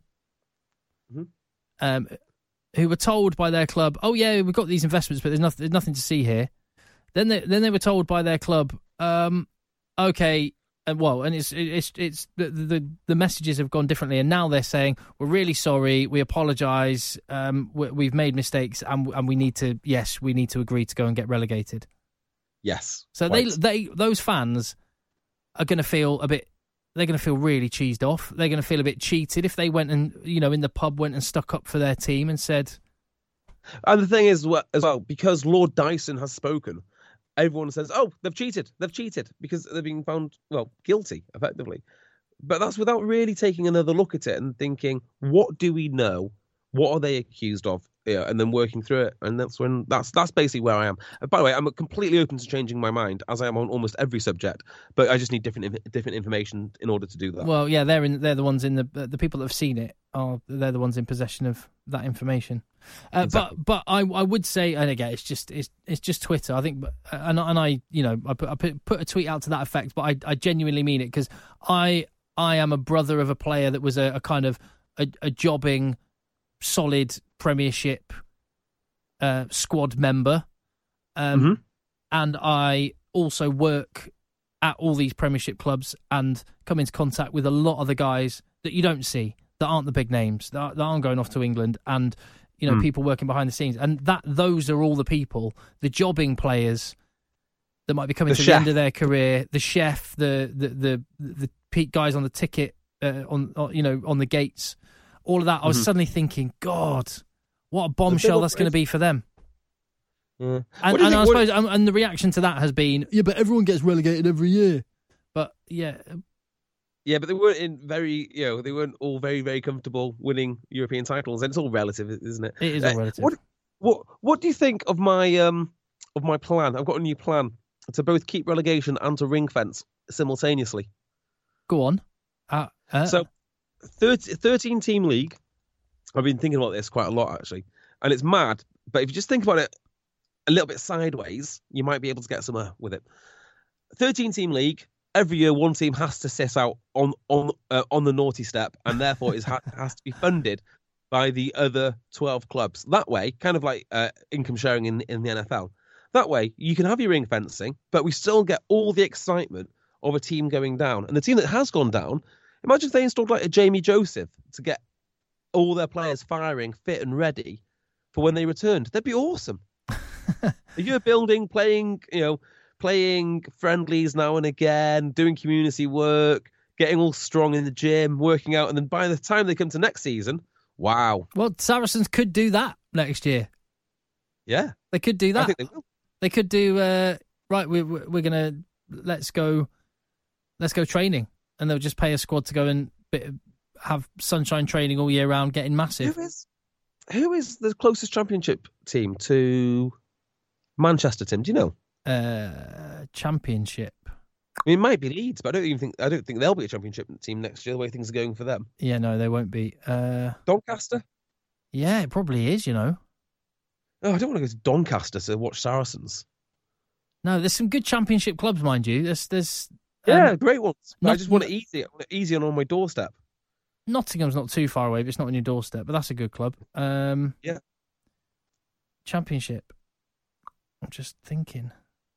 Mm-hmm. Who were told by their club, oh yeah, we've got these investments, but there's nothing to see here. Then they were told by their club, okay, and it's the messages have gone differently, and now they're saying we're really sorry, we apologise, we've made mistakes, and we need to agree to go and get relegated. Yes. So those fans are going to feel they're going to feel really cheesed off. They're going to feel a bit cheated if they went and in the pub went and stuck up for their team and said. And the thing is as well, because Lord Dyson has spoken, everyone says, oh, they've cheated because they're being found, guilty, effectively. But that's without really taking another look at it and thinking, what do we know? What are they accused of? Yeah, and then working through it. And that's basically where I am. And by the way, I'm completely open to changing my mind, as I am on almost every subject. But I just need different information in order to do that. Well, yeah, they're the ones in the people that have seen it they're the ones in possession of that information. Exactly. But I would say, and again, it's just Twitter. I think, and I put a tweet out to that effect. But I genuinely mean it because I am a brother of a player that was a kind of a jobbing, solid Premiership squad member, and I also work at all these Premiership clubs and come into contact with a lot of the guys that you don't see, that aren't the big names, that aren't going off to England, and people working behind the scenes, and those are all the people, the jobbing players that might be coming to the end of their career, the chef, the guys on the ticket, on the gates, all of that. I was suddenly thinking, God, what a bombshell that's going to be for them. Yeah. And I suppose, and the reaction to that has been, yeah, but everyone gets relegated every year. But yeah, Yeah, but they weren't they weren't all very, very comfortable winning European titles, and it's all relative, isn't it? It is all relative. What do you think of my plan? I've got a new plan to both keep relegation and to ring fence simultaneously. Go on. So, 13-team league. I've been thinking about this quite a lot, actually, and it's mad. But if you just think about it a little bit sideways, you might be able to get somewhere with it. 13-team league. Every year, one team has to sit out on the naughty step, and therefore it has to be funded by the other 12 clubs. That way, kind of like income sharing in the NFL. That way, you can have your ring fencing, but we still get all the excitement of a team going down. And the team that has gone down, imagine if they installed like a Jamie Joseph to get all their players firing, fit and ready for when they returned. That'd be awesome. If you're building, playing friendlies now and again, doing community work, getting all strong in the gym, working out, and then by the time they come to next season, wow. Well, Saracens could do that next year. Yeah. They could do that. I think they will. They could do, right, we're going to, let's go training. And they'll just pay a squad to go and have sunshine training all year round, getting massive. Who is the closest championship team to Manchester, Tim? Do you know? Championship. I mean, it might be Leeds, but I don't think they'll be a championship team next year. The way things are going for them. Yeah, no, they won't be. Doncaster. Yeah, it probably is. Oh, I don't want to go to Doncaster to watch Saracens. No, there's some good championship clubs, mind you. There's great ones. I just want it easy. I want it easy and on my doorstep. Nottingham's not too far away, but it's not on your doorstep. But that's a good club. Yeah. Championship. I'm just thinking.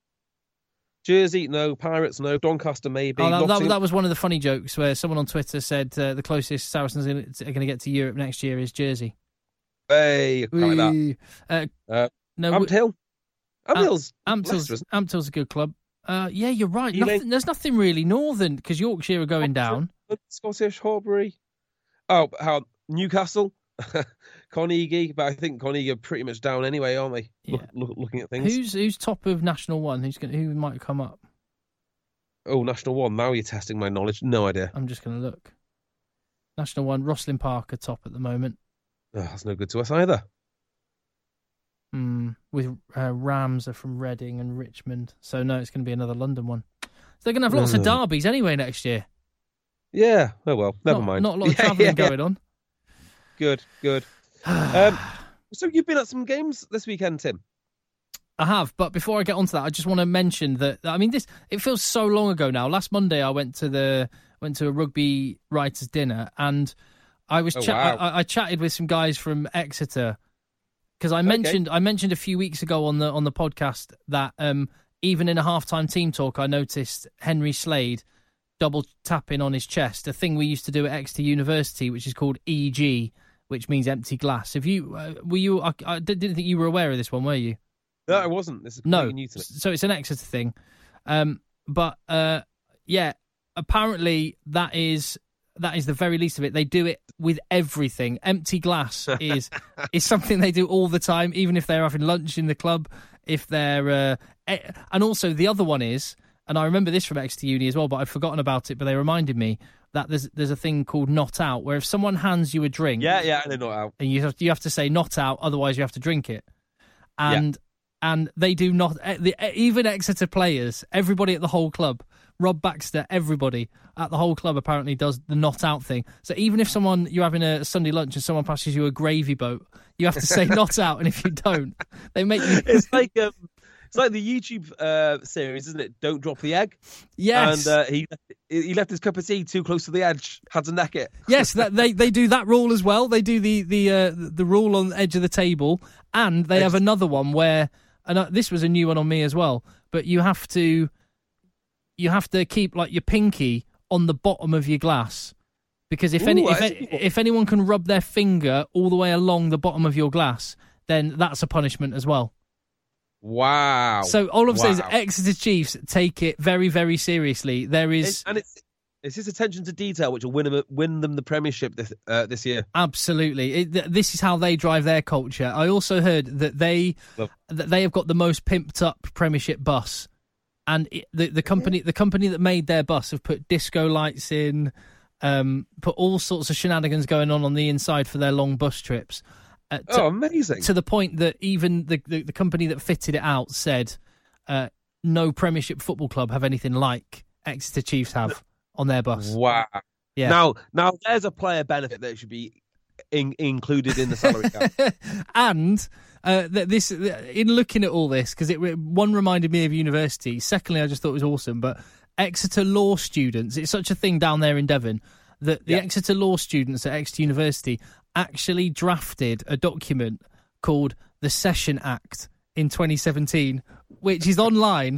Jersey, no. Pirates, no. Doncaster, maybe. Oh, that was one of the funny jokes where someone on Twitter said the closest Saracens are going to get to Europe next year is Jersey. Hey, I like that. No, Ampthill. Amptill's a good club. Yeah, you're right. There's nothing really northern because Yorkshire are going down. Scottish, Horbury. Oh, Newcastle. Carnegie, but I think Carnegie are pretty much down anyway, aren't they? Yeah. Looking at things. Who's top of National One? Who might come up? Oh, National One. Now you're testing my knowledge. No idea. I'm just going to look. National One, Rosslyn Park are top at the moment. Oh, that's no good to us either. With Rams are from Reading and Richmond. So no, it's going to be another London one. So they're going to have lots of derbies anyway next year. Yeah. Oh well, never mind. Not a lot of travelling going on. Good. So you've been at some games this weekend, Tim? I have, but before I get onto that, I just want to mention that it feels so long ago now. Last Monday, I went to a rugby writers' dinner, and I was I chatted with some guys from Exeter because I mentioned a few weeks ago on the podcast that even in a halftime team talk, I noticed Henry Slade double tapping on his chest, a thing we used to do at Exeter University, which is called EG, which means empty glass. Have you? Were you? I didn't think you were aware of this one, were you? No, I wasn't. This is completely new to me. So it's an Exeter thing, but apparently that is the very least of it. They do it with everything. Empty glass is something they do all the time, even if they're having lunch in the club. If they're and also the other one is. And I remember this from Exeter Uni as well, but I'd forgotten about it. But they reminded me that there's a thing called not out, where if someone hands you a drink, I know not out, and you have to say not out, otherwise you have to drink it. And they do not. Even Exeter players, everybody at the whole club, Rob Baxter, everybody at the whole club apparently does the not out thing. So even if you're having a Sunday lunch and someone passes you a gravy boat, you have to say not out, and if you don't, they make you. It's like the YouTube series, isn't it? Don't drop the egg. Yes. And he left his cup of tea too close to the edge, had to neck it. Yes, they do that rule as well. They do the rule on the edge of the table, and they have another one where, and this was a new one on me as well. But you have to keep like your pinky on the bottom of your glass, because if anyone can rub their finger all the way along the bottom of your glass, then that's a punishment as well. Wow. So all I'm saying is Exeter Chiefs take it very, very seriously. There is... It's his attention to detail which will win them the Premiership this year. Absolutely. This is how they drive their culture. I also heard that they have got the most pimped up Premiership bus And the company that made their bus have put disco lights in, put all sorts of shenanigans going on the inside for their long bus trips. Amazing. To the point that even the company that fitted it out said no Premiership football club have anything like Exeter Chiefs have on their bus. Wow. Yeah. Now there's a player benefit that should be included in the salary cap. And this, in looking at all this, because one reminded me of university. Secondly, I just thought it was awesome. But Exeter law students, it's such a thing down there in Devon that the Exeter law students at Exeter University actually drafted a document called the Session Act in 2017, which is online.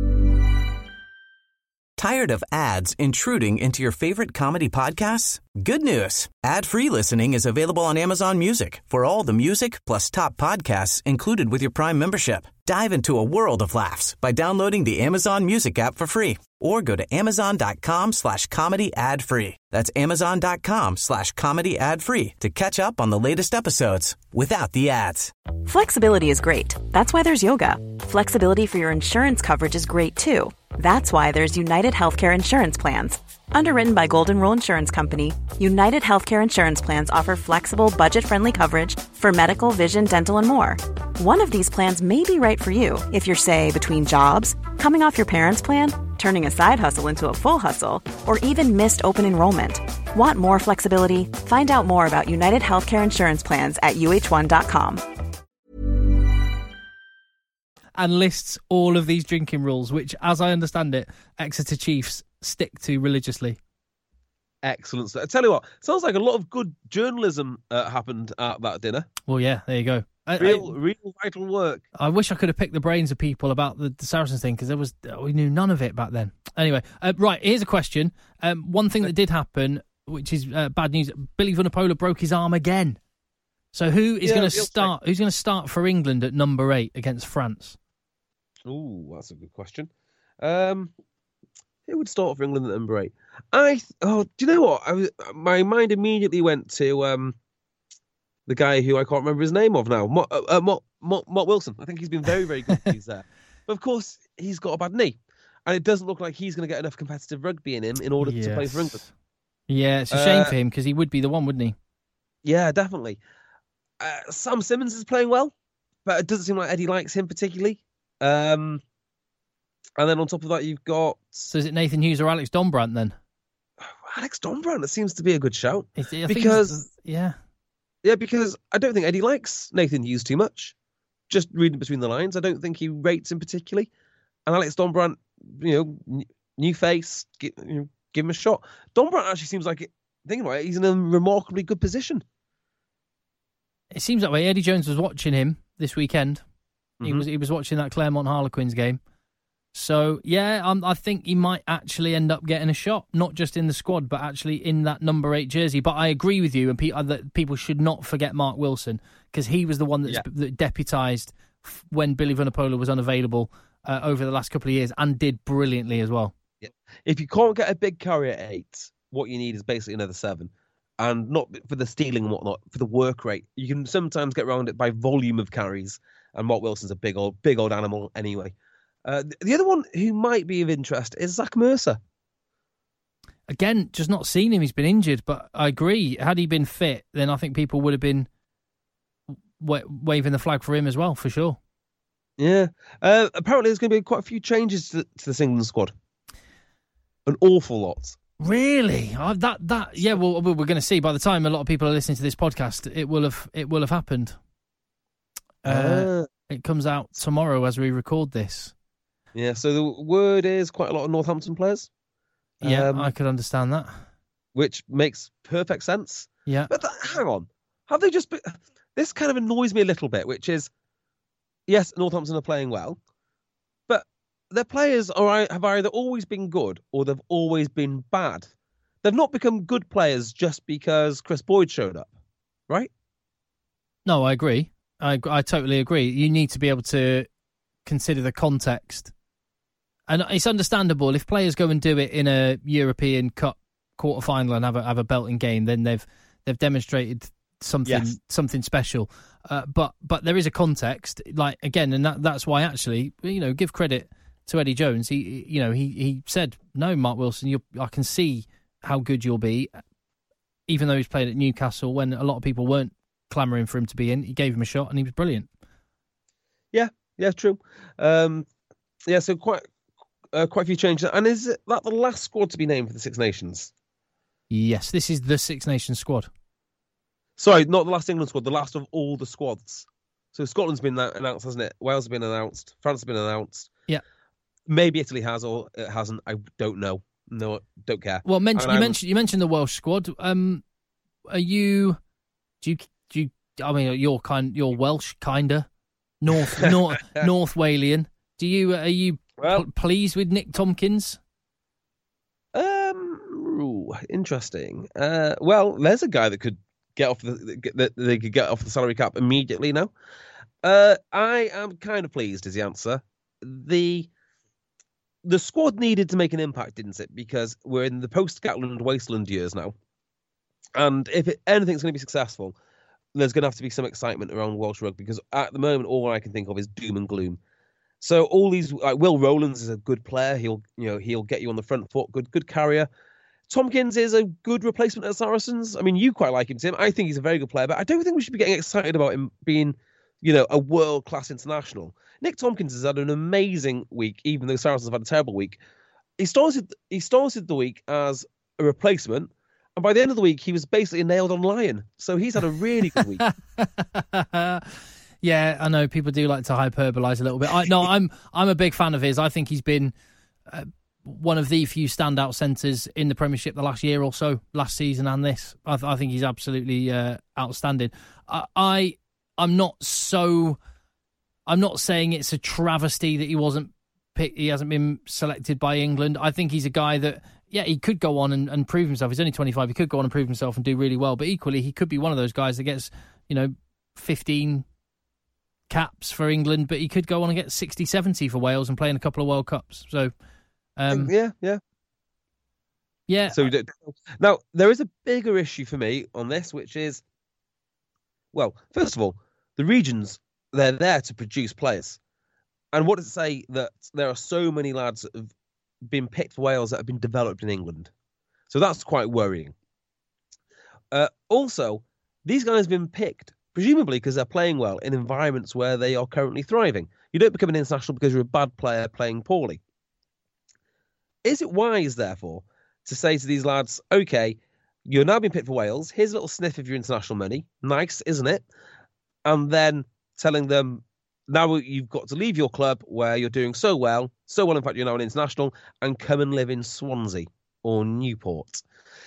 Tired of ads intruding into your favorite comedy podcasts? Good news. Ad-free listening is available on Amazon Music for all the music plus top podcasts included with your Prime membership. Dive into a world of laughs by downloading the Amazon Music app for free or go to amazon.com/comedy ad-free. That's amazon.com/comedy ad-free to catch up on the latest episodes without the ads. Flexibility is great. That's why there's yoga. Flexibility for your insurance coverage is great too. That's why there's United Healthcare Insurance Plans. Underwritten by Golden Rule Insurance Company, United Healthcare Insurance Plans offer flexible, budget-friendly coverage for medical, vision, dental, and more. One of these plans may be right for you if you're, say, between jobs, coming off your parents' plan, turning a side hustle into a full hustle, or even missed open enrollment. Want more flexibility? Find out more about United Healthcare Insurance Plans at uh1.com. And lists all of these drinking rules, which, as I understand it, Exeter Chiefs stick to religiously. Excellent. I tell you what, sounds like a lot of good journalism happened at that dinner. Well, yeah, there you go. Real vital work. I wish I could have picked the brains of people about the Saracens thing, because we knew none of it back then. Anyway, right, here's a question. One thing that did happen, which is bad news, Billy Vunipola broke his arm again. So who is going to start? Who's going to start for England at number 8 against France? Ooh, that's a good question. Who would start for England at number 8? Do you know what? My mind immediately went to the guy who I can't remember his name of now, Mott Wilson. I think he's been very, very good. He's there, but of course he's got a bad knee, and it doesn't look like he's going to get enough competitive rugby in him in order to play for England. Yeah, it's a shame for him because he would be the one, wouldn't he? Yeah, definitely. Sam Simmons is playing well, but it doesn't seem like Eddie likes him particularly. And then on top of that, you've got... So is it Nathan Hughes or Alex Donbrandt then? Alex Donbrandt, it seems to be a good shout. Because I don't think Eddie likes Nathan Hughes too much. Just reading between the lines, I don't think he rates him particularly. And Alex Donbrandt, new face, give him a shot. Donbrandt actually seems like, thinking about it, he's in a remarkably good position. It seems that way. Eddie Jones was watching him this weekend. Mm-hmm. He was watching that Claremont Harlequins game. So, yeah, I think he might actually end up getting a shot, not just in the squad, but actually in that number 8 jersey. But I agree with you, and that people should not forget Mark Wilson, because he was the one that deputised when Billy Vunipola was unavailable over the last couple of years, and did brilliantly as well. Yeah. If you can't get a big carry at 8, what you need is basically another 7. And not for the stealing and whatnot, for the work rate. You can sometimes get around it by volume of carries, and Mark Wilson's a big old animal anyway. The other one who might be of interest is Zach Mercer. Again, just not seen him. He's been injured, but I agree. Had he been fit, then I think people would have been waving the flag for him as well, for sure. Yeah. Apparently there's going to be quite a few changes to this England squad. An awful lot. Really? Yeah. Well, we're going to see. By the time a lot of people are listening to this podcast, it will have happened. It comes out tomorrow as we record this. Yeah. So the word is quite a lot of Northampton players. Yeah, I could understand that. Which makes perfect sense. Yeah. But hang on, have they just? This kind of annoys me a little bit. Which is, yes, Northampton are playing well, but their players have either always been good or they've always been bad. They've not become good players just because Chris Boyd showed up, right? No, I agree. I totally agree. You need to be able to consider the context. And it's understandable if players go and do it in a European Cup quarter-final and have a belting game, then they've demonstrated something special. But there is a context, like, again, and that's why actually, give credit to Eddie Jones, he said, "No, Mark Wilson, I can see how good you'll be." Even though he's played at Newcastle when a lot of people weren't clamouring for him to be in, he gave him a shot and he was brilliant. Yeah, true. So quite a few changes. And is that the last squad to be named for the Six Nations? Yes, this is the Six Nations squad. Sorry, not the last England squad, the last of all the squads. So Scotland's been announced, hasn't it? Wales has been announced. France has been announced. Yeah. Maybe Italy has or it hasn't. I don't know. No, don't care. Well, you mentioned the Welsh squad. You're Welsh, kinda. North Walian. Are you pleased with Nick Tompkins? Interesting. Well, there's a guy that could get off they could get off the salary cap immediately now. I am kind of pleased is the answer. The squad needed to make an impact, didn't it? Because we're in the post-Gatland wasteland years now. And if anything's going to be successful, there's going to have to be some excitement around Welsh rugby, because at the moment, all I can think of is doom and gloom. So all these, Will Rowlands is a good player. He'll get you on the front foot. Good carrier. Tompkins is a good replacement at Saracens. I mean, you quite like him, Tim. I think he's a very good player, but I don't think we should be getting excited about him being, a world-class international. Nick Tompkins has had an amazing week, even though Saracens have had a terrible week. He started the week as a replacement, and by the end of the week, he was basically a nailed-on lion. So he's had a really good week. Yeah, I know people do like to hyperbolise a little bit. I'm a big fan of his. I think he's been one of the few standout centres in the Premiership the last year or so, last season and this. I think he's absolutely outstanding. I'm not saying it's a travesty that he wasn't picked. He hasn't been selected by England. I think he's a guy that, he could go on and prove himself. He's only 25. He could go on and prove himself and do really well. But equally, he could be one of those guys that gets, 15 caps for England, but he could go on and get 60, 70 for Wales and play in a couple of World Cups. So, yeah. So now there is a bigger issue for me on this, which is, well, first of all, the regions, they're there to produce players. And what does it say that there are so many lads that have been picked for Wales that have been developed in England? So that's quite worrying. Also, these guys have been picked, presumably because they're playing well in environments where they are currently thriving. You don't become an international because you're a bad player playing poorly. Is it wise, therefore, to say to these lads, okay, you're now being picked for Wales, here's a little sniff of your international money, nice, isn't it? And then telling them, now you've got to leave your club where you're doing so well, in fact, you're now an international, and come and live in Swansea or Newport.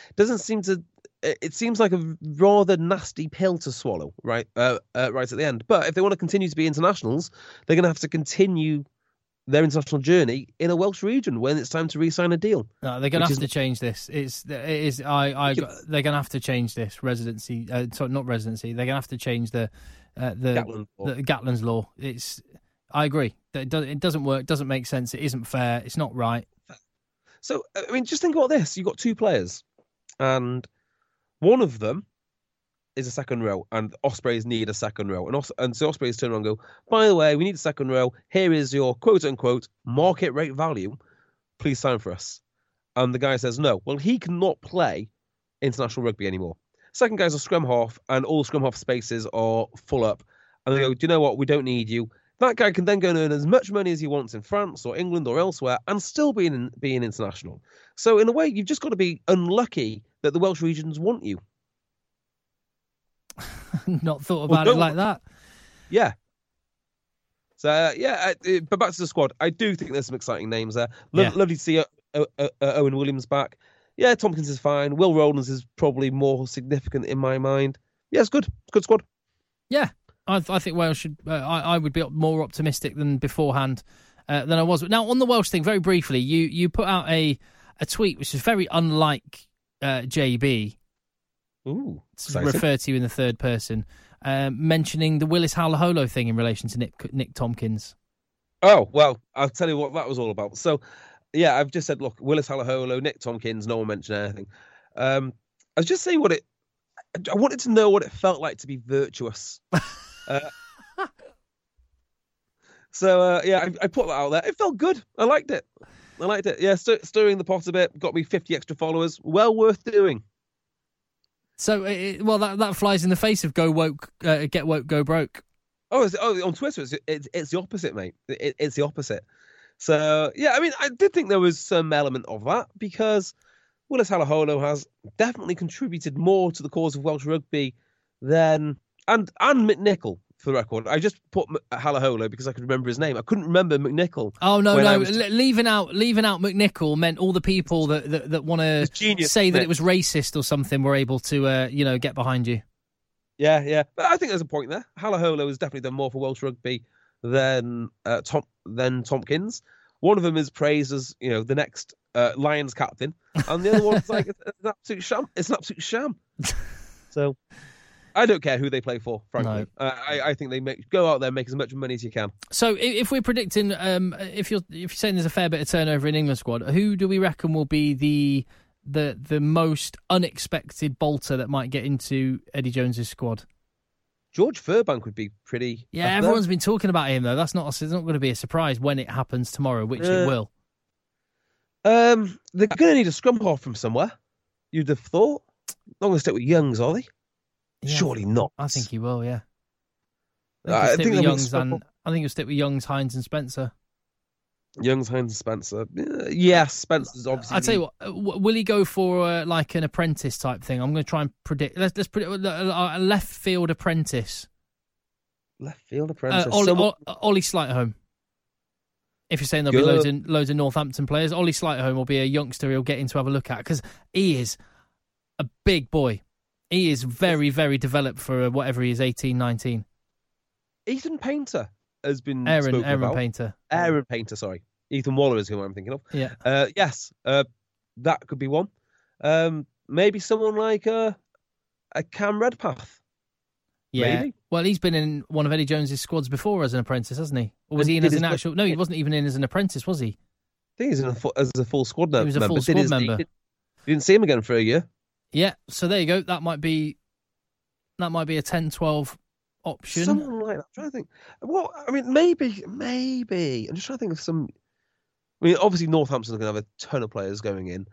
It seems like a rather nasty pill to swallow, right at the end. But if they want to continue to be internationals, they're going to have to continue their international journey in a Welsh region when it's time to re-sign a deal. No, they're going to have to change this. They're going to have to change this residency. Not residency. They're going to have to change the Gatland's law. I agree. It doesn't work. Doesn't make sense. It isn't fair. It's not right. So I mean, just think about this. You've got two players, and one of them is a second row, and Ospreys need a second row. And so Ospreys turn around and go, by the way, we need a second row. Here is your quote-unquote market rate value. Please sign for us. And the guy says no. Well, he cannot play international rugby anymore. Second guy's a scrum half, and all scrum half spaces are full up. And they go, do you know what? We don't need you. That guy can then go and earn as much money as he wants in France or England or elsewhere and still be an international. So in a way, you've just got to be unlucky that the Welsh regions want you. Not thought about it like that. Yeah. So, but back to the squad. I do think there's some exciting names there. Lovely to see Owen Williams back. Yeah, Tompkins is fine. Will Rowlands is probably more significant in my mind. Yeah, it's good. It's a good squad. Yeah, I think Wales should... I would be more optimistic than beforehand than I was. But now, on the Welsh thing, very briefly, you put out a tweet which is very unlike JB. Ooh, refer to you in the third person, mentioning the Willis Halaholo thing in relation to Nick Tompkins. Oh, well, I'll tell you what that was all about. So, yeah, I've just said, look, Willis Halaholo, Nick Tompkins, no one mentioned anything. I was just saying I wanted to know what it felt like to be virtuous. So, I put that out there. It felt good. I liked it. Yeah, stirring the pot a bit. Got me 50 extra followers. Well worth doing. So, that flies in the face of go woke, get woke, go broke. Oh, on Twitter, it's the opposite, mate. It's the opposite. So, yeah, I mean, I did think there was some element of that because Willis Halaholo has definitely contributed more to the cause of Welsh rugby than... And McNichol, for the record. I just put Halaholo because I could remember his name. I couldn't remember McNichol. Oh, no. Leaving out McNichol meant all the people that want to say that it was racist or something were able to, get behind you. Yeah. But I think there's a point there. Halaholo has definitely done more for Welsh rugby than Tompkins. One of them is praised as, the next Lions captain. And the other one's like, it's an absolute sham. It's an absolute sham. So... I don't care who they play for, frankly. No. I think they go out there and make as much money as you can. So if we're predicting, if you're saying there's a fair bit of turnover in England squad, who do we reckon will be the most unexpected bolter that might get into Eddie Jones's squad? George Furbank would be pretty... Yeah, everyone's been talking about him, though. It's not going to be a surprise when it happens tomorrow, which it will. They're going to need a scrum half from somewhere, you'd have thought. Not going to stick with Youngs, are they? Yeah, surely not. I think he will, yeah. I think he'll stick with Youngs, Hines and Spencer. Youngs, Hines and Spencer. Yes, Spencer's obviously... I'll tell you what, will he go for like an apprentice type thing? I'm going to try and predict... Let's predict a left field apprentice. Left field apprentice? Ollie Slightholme. If you're saying there'll be loads of Northampton players, Ollie Slightholme will be a youngster he'll get in to have a look at because he is a big boy. He is very, very developed for whatever he is, 18, 19. Ethan Painter has been spoken about. Aaron Painter, sorry. Ethan Waller is who I'm thinking of. Yeah. Yes, that could be one. Maybe someone like a Cam Redpath. Yeah. Maybe. Well, he's been in one of Eddie Jones's squads before as an apprentice, hasn't he? Or was he in as an actual... No, he wasn't even in as an apprentice, was he? I think he's in as a full squad member. He was a full squad member. You didn't see him again for a year. Yeah, so there you go. That might be a 10-12 option. Someone like that. I'm trying to think. Well, I mean, maybe. I'm just trying to think of some... I mean, obviously Northampton are going to have a ton of players going in.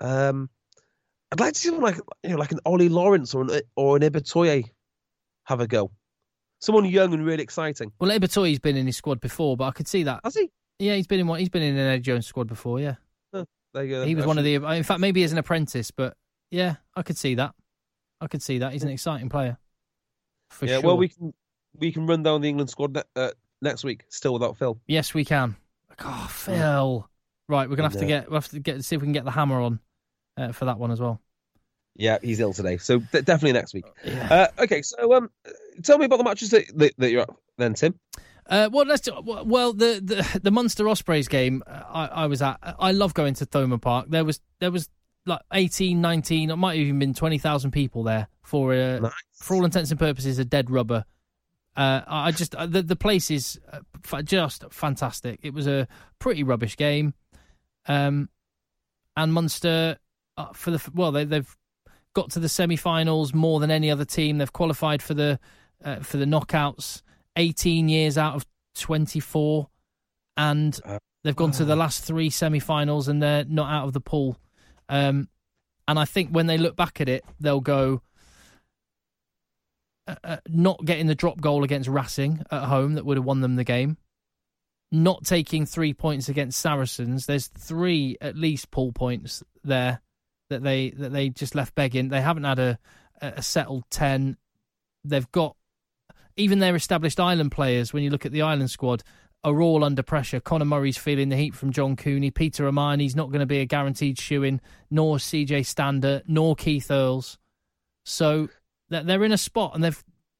I'd like to see someone like an Ollie Lawrence or an Ibitoye have a go. Someone young and really exciting. Well, Ibitoye's been in his squad before, but I could see that. Has he? Yeah, he's been in an Eddie Jones squad before. Yeah. Oh, there you go. He was one of the... In fact, maybe as an apprentice, but... Yeah, I could see that. He's an exciting player. For sure. Well, we can run down the England squad next week, still without Phil. Yes, we can. Oh, Phil. Right, we're going to have to see if we can get the hammer on for that one as well. Yeah, he's ill today, so definitely next week. Yeah. Okay, so tell me about the matches that you're at then, Tim. The Munster Ospreys game I was at. I love going to Thomond Park. There was like 18, 19, it might have even been 20,000 people there for all intents and purposes a dead rubber. The place is just fantastic. It was a pretty rubbish game, and Munster they've got to the semi-finals more than any other team. They've qualified for the knockouts 18 years out of 24, and they've gone to the last three semi-finals and they're not out of the pool. And I think when they look back at it, they'll go, not getting the drop goal against Racing at home that would have won them the game, not taking 3 points against Saracens. There's three at least pool points there that they just left begging. They haven't had a settled 10. They've got even their established Ireland players. When you look at the Ireland squad, are all under pressure. Conor Murray's feeling the heat from John Cooney. Peter O'Mahony's not going to be a guaranteed shoe-in, nor CJ Stander, nor Keith Earls. So they're in a spot, and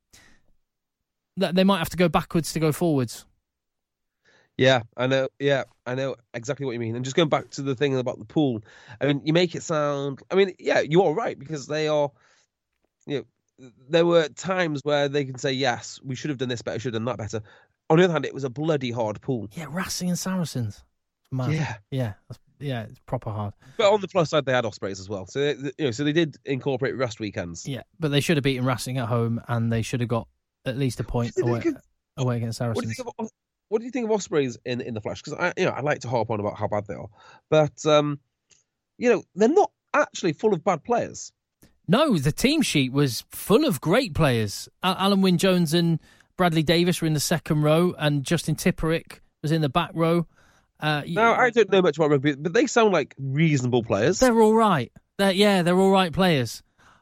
they might have to go backwards to go forwards. Yeah, I know. Yeah, I know exactly what you mean. And just going back to the thing about the pool, I mean, you make it sound... I mean, yeah, you are right, because they are... there were times where they can say, yes, we should have done this better, should have done that better. On the other hand, it was a bloody hard pool. Yeah, Racing and Saracens. Mad. Yeah, it's proper hard. But on the plus side, they had Ospreys as well. So they did incorporate rest weekends. Yeah, but they should have beaten Racing at home, and they should have got at least a point away against Saracens. what do you think of Ospreys in the flesh? Because I like to harp on about how bad they are, but they're not actually full of bad players. No, the team sheet was full of great players. Alan Wynne-Jones and Bradley Davis were in the second row, and Justin Tipperick was in the back row. Now, I don't know much about rugby, but they sound like reasonable players. They're all right. They're all right players.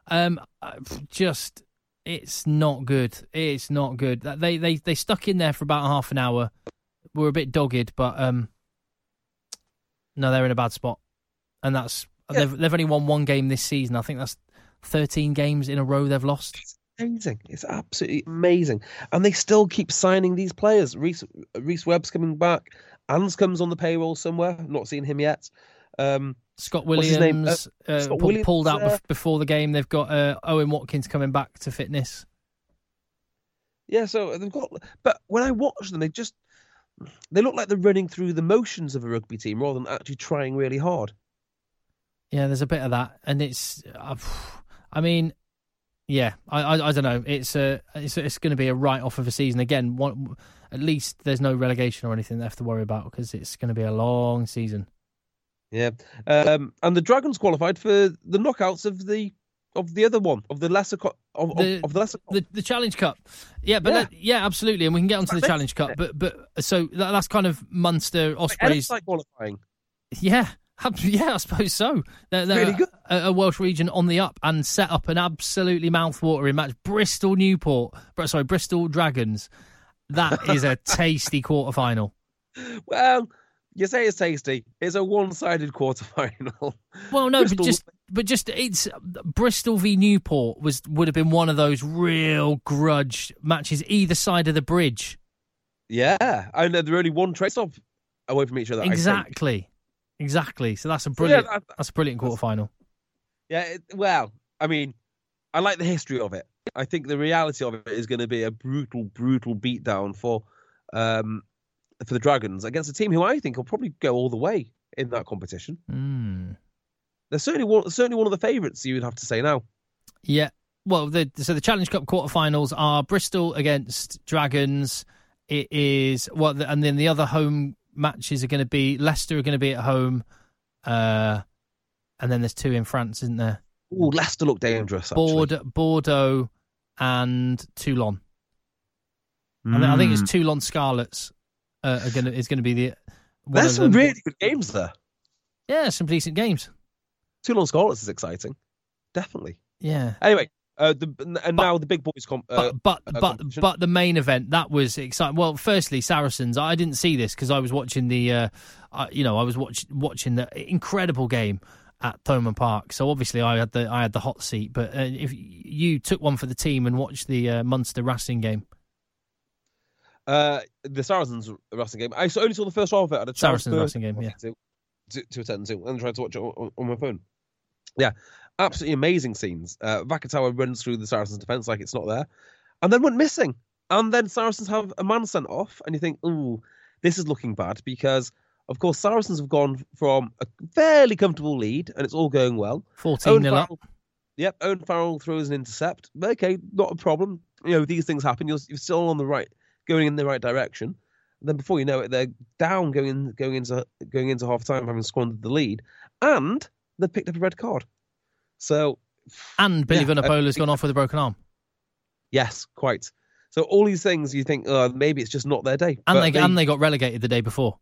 It's not good. It's not good. They stuck in there for about half an hour. Were a bit dogged, but no, they're in a bad spot, and they've only won one game this season. I think that's 13 games in a row they've lost. It's amazing. It's absolutely amazing, and they still keep signing these players. Reece Webb's coming back. Anscombe's on the payroll somewhere. Not seen him yet. Scott Williams, Williams pulled out before the game. They've got Owen Watkins coming back to fitness. Yeah, so they've got. But when I watch them, they look like they're running through the motions of a rugby team rather than actually trying really hard. Yeah, there's a bit of that, and it's. I mean, yeah, I don't know. It's going to be a write-off of a season again. At least there's no relegation or anything they have to worry about because it's going to be a long season. Yeah, and the Dragons qualified for the knockouts of the other one of the lesser the Challenge Cup. Yeah, but absolutely, and we can get onto the Challenge Cup. But so that's kind of Munster Ospreys qualifying. Yeah, I suppose so. They're really good. A Welsh region on the up and set up an absolutely mouth-watering match. Bristol Dragons. That is a tasty quarter-final. Well, you say it's tasty. It's a one-sided quarter-final. Well, no, but just it's Bristol v Newport would have been one of those real grudge matches either side of the bridge. Yeah, and they're only one trace off away from each other. Exactly. So that's a brilliant. That's a brilliant quarter-final. Yeah. Well, I mean, I like the history of it. I think the reality of it is going to be a brutal beatdown for the Dragons against a team who I think will probably go all the way in that competition. They're certainly one of the favourites, you would have to say now. Yeah. Well, so the Challenge Cup quarterfinals are Bristol against Dragons. It is and then the other home matches are going to be Leicester are going to be at home, and then there's two in France, isn't there? Oh, Leicester look dangerous. Actually. Bordeaux and Toulon. I think it's Toulon Scarlets is going to be the. There's some really good games there. Yeah, some decent games. Toulon Scarlets is exciting, definitely. Yeah. Anyway, now the big boys. But the main event that was exciting. Well, firstly, Saracens. I didn't see this because I was watching the. I was watching the incredible game at Thomond Park. So obviously I had the hot seat. But if you took one for the team and watched the Munster Racing game. The Saracens Racing game. I only saw the first half of it. I had a Saracens Racing game, yeah. To attend to and tried to watch it on my phone. Yeah, absolutely amazing scenes. Vakatawa runs through the Saracens' defence like it's not there, and then went missing. And then Saracens have a man sent off, and you think, ooh, this is looking bad because, of course, Saracens have gone from a fairly comfortable lead, and it's all going well. 14-0 up. Yep, Owen Farrell throws an intercept. Okay, not a problem. These things happen. You're still on the right, going in the right direction. And then before you know it, they're down going into half time, having squandered the lead, and they picked up a red card. So, and Billy Vunapola's gone off with a broken arm. Yes, quite. So all these things you think, maybe it's just not their day. And they got relegated the day before.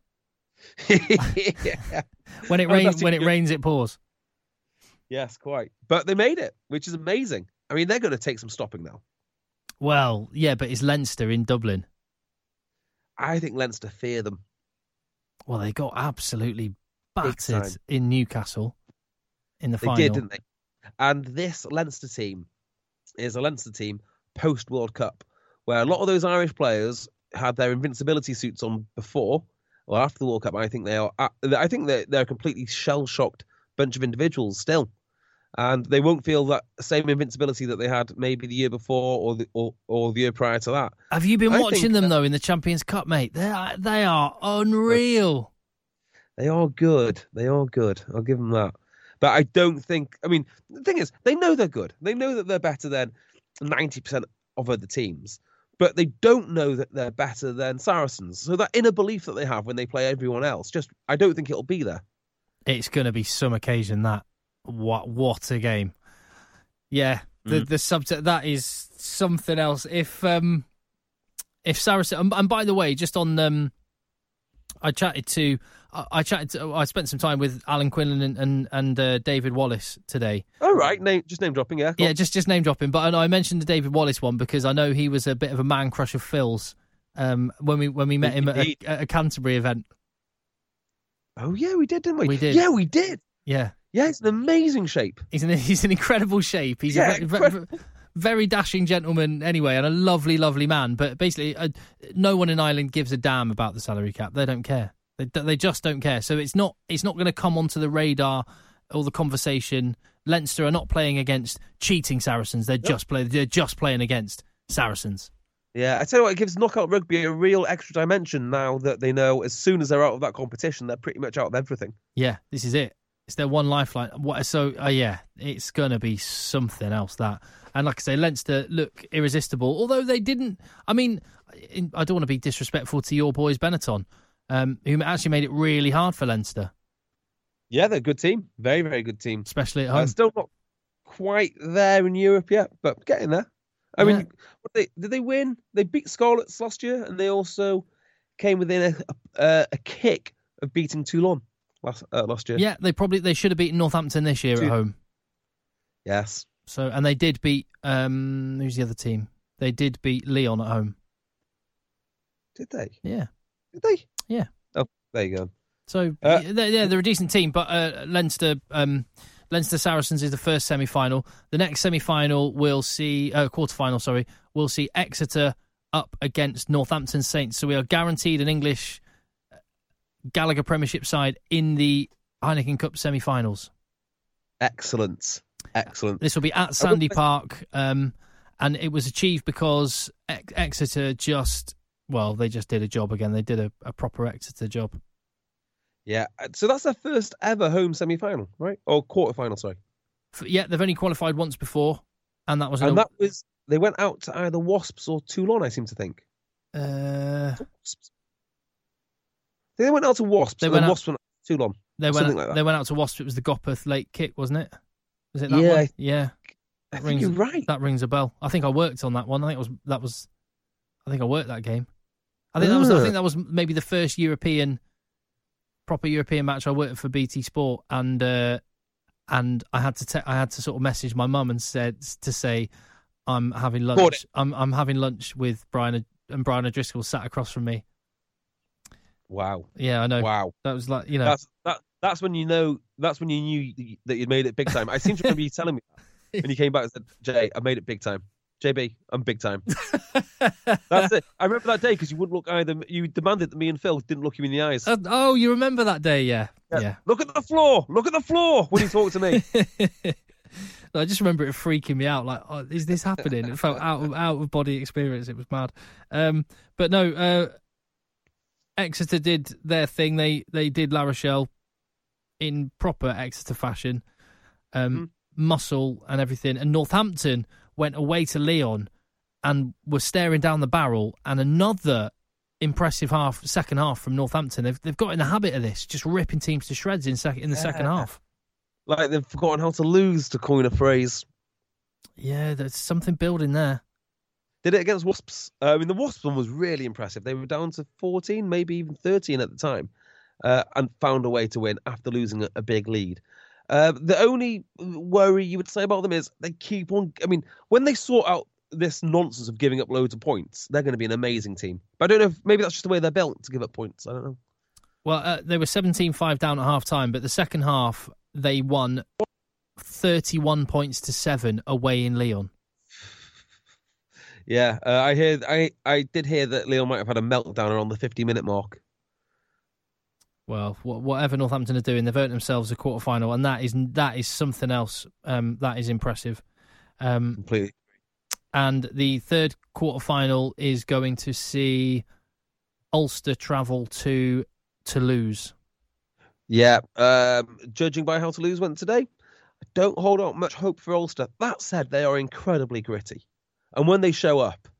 Yeah. When it rains, it pours. Yes, quite. But they made it, which is amazing. I mean, they're going to take some stopping now. Well, yeah, but it's Leinster in Dublin. I think Leinster fear them. Well, they got absolutely battered in Newcastle in the final. They did, didn't they? And this Leinster team is a Leinster team post-World Cup, where a lot of those Irish players had their invincibility suits on before or after the World Cup. I think they're a completely shell-shocked bunch of individuals still. And they won't feel that same invincibility that they had maybe the year before or the year prior to that. Have you been watching them, though, in the Champions Cup, mate? They are unreal. They are good. I'll give them that. But I don't think... I mean, the thing is, they know they're good. They know that they're better than 90% of other teams. but they don't know that they're better than Saracens. So that inner belief that they have when they play everyone else, I don't think it'll be there. It's going to be some occasion that. What a game. Yeah, the subject, that is something else. If Saracen, and by the way, just on I spent some time with Alan Quinlan and David Wallace today. Oh, right. Just name dropping, yeah. Yeah, just name dropping. But I mentioned the David Wallace one because I know he was a bit of a man crush of Phil's when we met him at a Canterbury event. Oh, yeah, we did, didn't we? We did. Yeah, we did. Yeah. Yeah, it's an amazing shape. He's in incredible shape. He's a very dashing gentleman anyway, and a lovely, lovely man. But basically, no one in Ireland gives a damn about the salary cap. They don't care. They just don't care. So it's not going to come onto the radar or the conversation. Leinster are not playing against cheating Saracens. They're just playing against Saracens. Yeah, I tell you what, it gives knockout rugby a real extra dimension now that they know as soon as they're out of that competition, they're pretty much out of everything. Yeah, this is it. It's their one lifeline. Yeah, it's going to be something else, that. And like I say, Leinster look irresistible, although they didn't. I mean, I don't want to be disrespectful to your boys, Benetton, who actually made it really hard for Leinster. Yeah, they're a good team. Very, very good team. Especially at home. Still not quite there in Europe yet, but getting there. I mean, did they win? They beat Scarlets last year, and they also came within a kick of beating Toulon last year. Yeah, they should have beaten Northampton this year at home. Yes. So, and they did beat who's the other team? They did beat Lyon at home. Did they? Yeah. Did they? Yeah. Oh, there you go. So they're a decent team, but Leinster Saracens is the first semi-final. The next semi-final we'll see quarter-final. Sorry, we'll see Exeter up against Northampton Saints. So we are guaranteed an English Gallagher Premiership side in the Heineken Cup semi-finals. Excellent. This will be at Sandy Park, and it was achieved because Exeter they just did a job again. They did a proper Exeter job. Yeah, so that's their first ever home semi-final, right? Or quarter-final, sorry. Yeah, they've only qualified once before, and that was... they went out to either Wasps or Toulon, I seem to think. Wasps. They went out to Wasps, Wasps went out to Toulon. They went out to Wasps. It was the Gopeth late kick, wasn't it? Was it that one? Yeah. I think you're right. That rings a bell. I think I worked on that one. I think I worked that game. I think that was maybe the first proper European match I worked for BT Sport, and I had to sort of message my mum and say I'm having lunch. I'm having lunch with Brian O'Driscoll sat across from me. Wow. Yeah, I know. Wow. That was like, that's when you know. That's when you knew that you'd made it big time. I seem to remember you telling me that when you came back and said, "Jay, I made it big time. JB, I'm big time." That's it. I remember that day because you wouldn't look either. You demanded that me and Phil didn't look you in the eyes. Oh, you remember that day? Yeah. Look at the floor. Look at the floor when he talked to me. I just remember it freaking me out. Like, oh, is this happening? It felt out of body experience. It was mad. But no. Exeter did their thing. They did La Rochelle in proper Exeter fashion, muscle and everything. And Northampton went away to Lyon and were staring down the barrel. And another impressive second half from Northampton. They've got in the habit of this, just ripping teams to shreds in the second half. Like they've forgotten how to lose, to coin a phrase. Yeah, there's something building there. Did it against Wasps. I mean, the Wasps one was really impressive. They were down to 14, maybe even 13 at the time, and found a way to win after losing a big lead. The only worry you would say about them is they keep on... I mean, when they sort out this nonsense of giving up loads of points, they're going to be an amazing team. But I don't know if maybe that's just the way they're built to give up points. I don't know. Well, they were 17-5 down at half-time, but the second half, they won 31 points to 7 away in Lyon. Yeah, I did hear that Lyon might have had a meltdown around the 50-minute mark. Well, whatever Northampton are doing, they've earned themselves a quarter-final, and that is something else. That is impressive. Completely. And the third quarter-final is going to see Ulster travel to Toulouse. Yeah, judging by how Toulouse went today, I don't hold out much hope for Ulster. That said, they are incredibly gritty. And when they show up,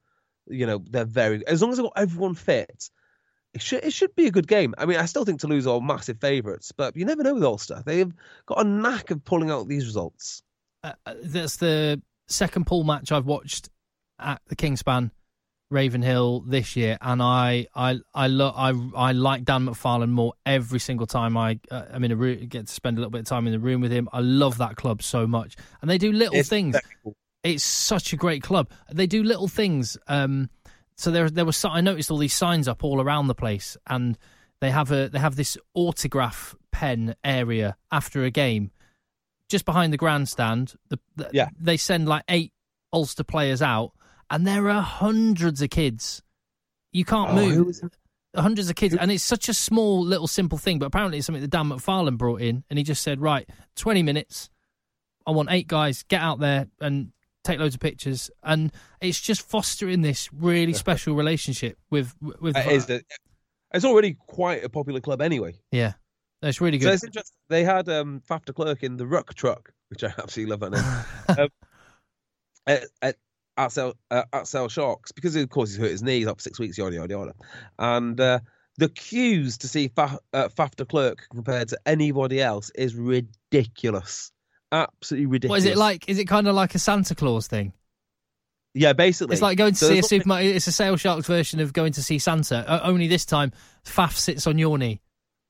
they're very. As long as they've got everyone fit, it should be a good game. I mean, I still think Toulouse are massive favourites, but you never know with Ulster. They've got a knack of pulling out these results. That's the second pool match I've watched at the Kingspan Ravenhill this year, and I like Dan McFarlane more every single time I'm in a room, get to spend a little bit of time in the room with him. I love that club so much, and they do little things. Cool. It's such a great club. They do little things. So there was, I noticed all these signs up all around the place, and they have this autograph pen area after a game, just behind the grandstand. They send like 8 Ulster players out, and there are hundreds of kids. You can't move. Hundreds of kids, and it's such a small, little, simple thing. But apparently, it's something that Dan McFarlane brought in, and he just said, "Right, 20 minutes. I want 8 guys. Get out there and take loads of pictures," and it's just fostering this really special relationship with. It's already quite a popular club anyway. Yeah, it's really good. So it's interesting. They had Faf de Klerk in the Ruck Truck, which I absolutely love that name. At Sale Sharks, because of course he's hurt his knee, he's up for 6 weeks, yada yada yada, and the queues to see Faf de Klerk compared to anybody else is ridiculous. Absolutely ridiculous. What is it like? Is it kind of like a Santa Claus thing? Yeah, basically. It's like going to see a supermarket. It's a Sale Sharks version of going to see Santa. Only this time, Faf sits on your knee.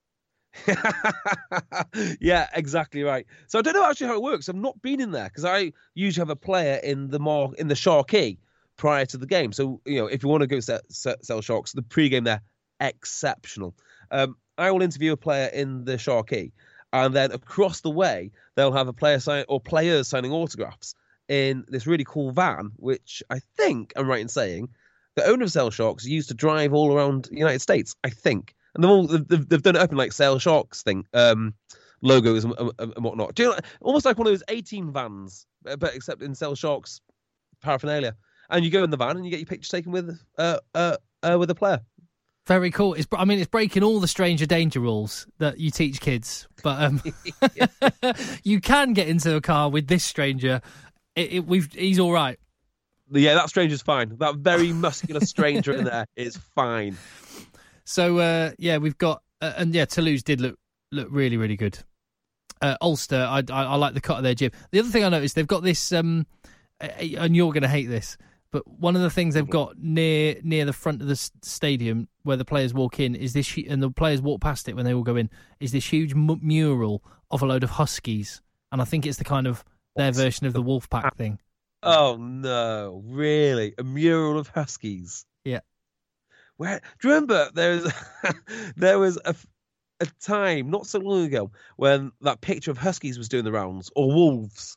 Yeah, exactly right. So I don't know actually how it works. I've not been in there because I usually have a player in the Sharkey prior to the game. So if you want to go Sale Sharks, the pre-game there exceptional. I will interview a player in the Sharkey. And then across the way, they'll have a players signing autographs in this really cool van, which I think I'm right in saying the owner of Sale Sharks used to drive all around the United States, I think. And they've done it up in like Sale Sharks thing, logos and whatnot. Do you know, almost like one of those 18 vans, but except in Sale Sharks paraphernalia. And you go in the van and you get your picture taken with a player. Very cool. It's breaking all the stranger danger rules that you teach kids, but you can get into a car with this stranger. He's all right. Yeah, that stranger's fine. That very muscular stranger in there is fine. So we've got Toulouse did look really really good. Ulster, I like the cut of their jib. The other thing I noticed, they've got this, and you're going to hate this, but one of the things they've got near the front of the stadium where the players walk in is this, and the players walk past it when they all go in, is this huge mural of a load of huskies, and I think it's the kind of their version of the Wolfpack thing. Oh no, really? A mural of huskies? Yeah. Where do you remember there was a time not so long ago when that picture of huskies was doing the rounds, or wolves?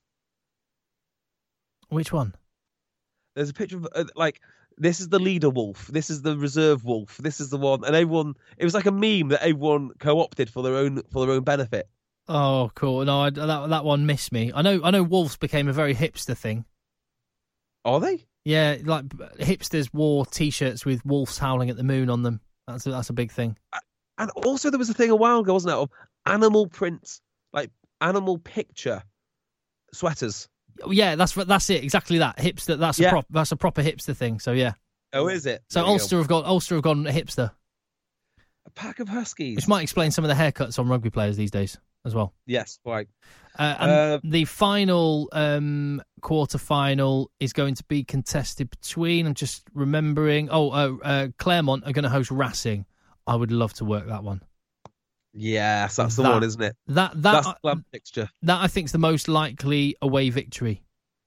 Which one? There's a picture of this is the leader wolf, this is the reserve wolf, this is the one, and everyone. It was like a meme that everyone co-opted for their own benefit. Oh, cool. No, that one missed me. I know wolves became a very hipster thing. Are they? Yeah, like hipsters wore T-shirts with wolves howling at the moon on them. That's a big thing. And also there was a thing a while ago, wasn't it, of animal prints, like animal picture sweaters. Yeah, that's it. Exactly that. Hipster. That's a proper hipster thing. So yeah. Oh, is it? So Ulster have gone hipster. A pack of huskies. Which might explain some of the haircuts on rugby players these days as well. Yes, right. And the final quarter-final is going to be contested between, I'm just remembering, Claremont are going to host Racing. I would love to work that one. Yes, that's the one, isn't it? That's the fixture. That, I think, is the most likely away victory.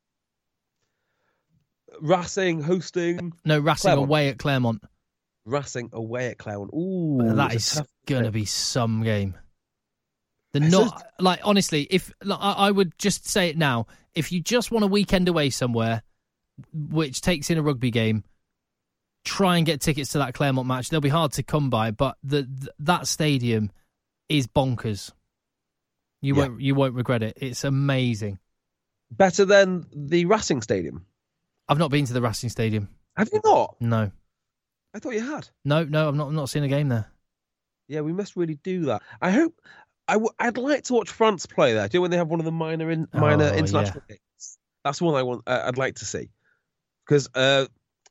Racing hosting... No, Racing Claremont. Away at Claremont. Racing away at Claremont. Ooh, that is going to be some game. Honestly, if I would just say it now, if you just want a weekend away somewhere, which takes in a rugby game, try and get tickets to that Claremont match. They'll be hard to come by, but that stadium is bonkers. You won't regret it. It's amazing. Better than the Racing Stadium. I've not been to the Racing Stadium. Have you not? No. I thought you had. No, I'm not seeing a game there. Yeah, we must really do that. I hope. I'd like to watch France play there. Do you know when they have one of the minor international games? That's the one I'd like to see. Because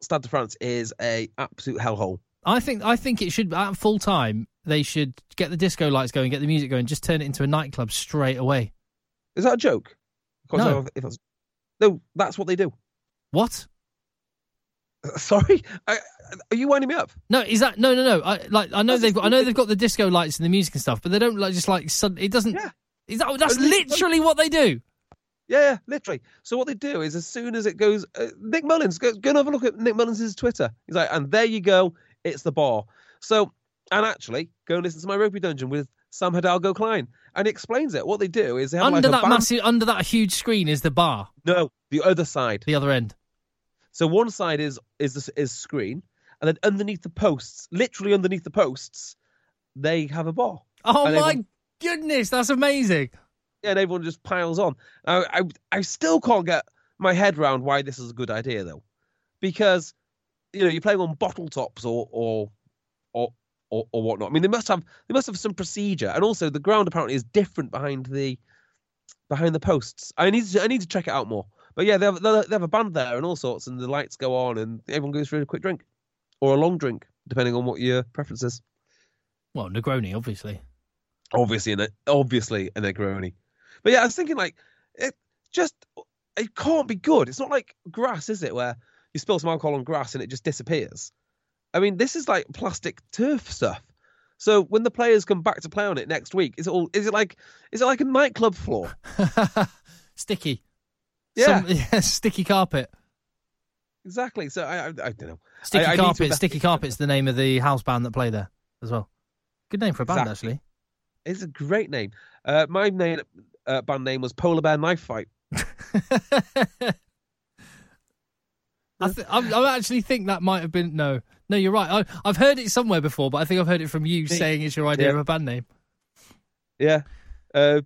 Stade de France is a absolute hellhole. I think it should, at full time, they should get the disco lights going, get the music going, just turn it into a nightclub straight away. Is that a joke? No. No, that's what they do. What? Sorry, are you winding me up? No, is that no? I know they've got the disco lights and the music and stuff, but they don't it doesn't. Yeah. That's literally what they do. Yeah, literally. So what they do is, as soon as it goes, Nick Mullins, go and have a look at Nick Mullins' Twitter. He's like, and there you go, it's the bar. So, and actually, go and listen to my Rugby Dungeon with Sam Hidalgo Klein, and he explains it. What they do is they have under that huge screen is the bar. No, the other side, the other end. So one side is screen, and then underneath the posts, literally underneath the posts, they have a bar. Oh my goodness, that's amazing! Yeah, and everyone just piles on. I still can't get my head around why this is a good idea though, because you're playing on bottle tops or whatnot. I mean, they must have some procedure, and also the ground apparently is different behind the posts. I need to check it out more. But yeah, they have a band there and all sorts, and the lights go on, and everyone goes for a quick drink or a long drink, depending on what your preference is. Well, Negroni, obviously a Negroni. But yeah, I was thinking it can't be good. It's not like grass, is it? Where you spill some alcohol on grass and it just disappears. I mean, this is like plastic turf stuff. So when the players come back to play on it next week, is it like a nightclub floor? Sticky. Yeah. Sticky carpet. Exactly. So I don't know. Sticky Carpet's the name of the house band that play there as well. Good name for a band, actually. It's a great name. My band name was Polar Bear Knife Fight. I actually think that might have been no. You're right. I've heard it somewhere before, but I think I've heard it from you saying it's your idea of a band name. Yeah. Oh,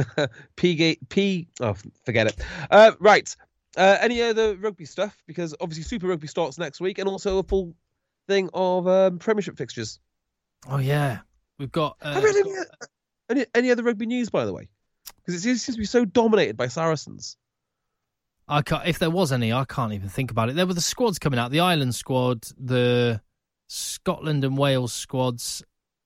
forget it. Right. Any other rugby stuff? Because obviously Super Rugby starts next week, and also a full thing of Premiership fixtures. Oh yeah, we've got. Any other rugby news, by the way? Because it seems to be so dominated by Saracens. If there was any, I can't even think about it. There were the squads coming out: the Ireland squad, the Scotland and Wales squads.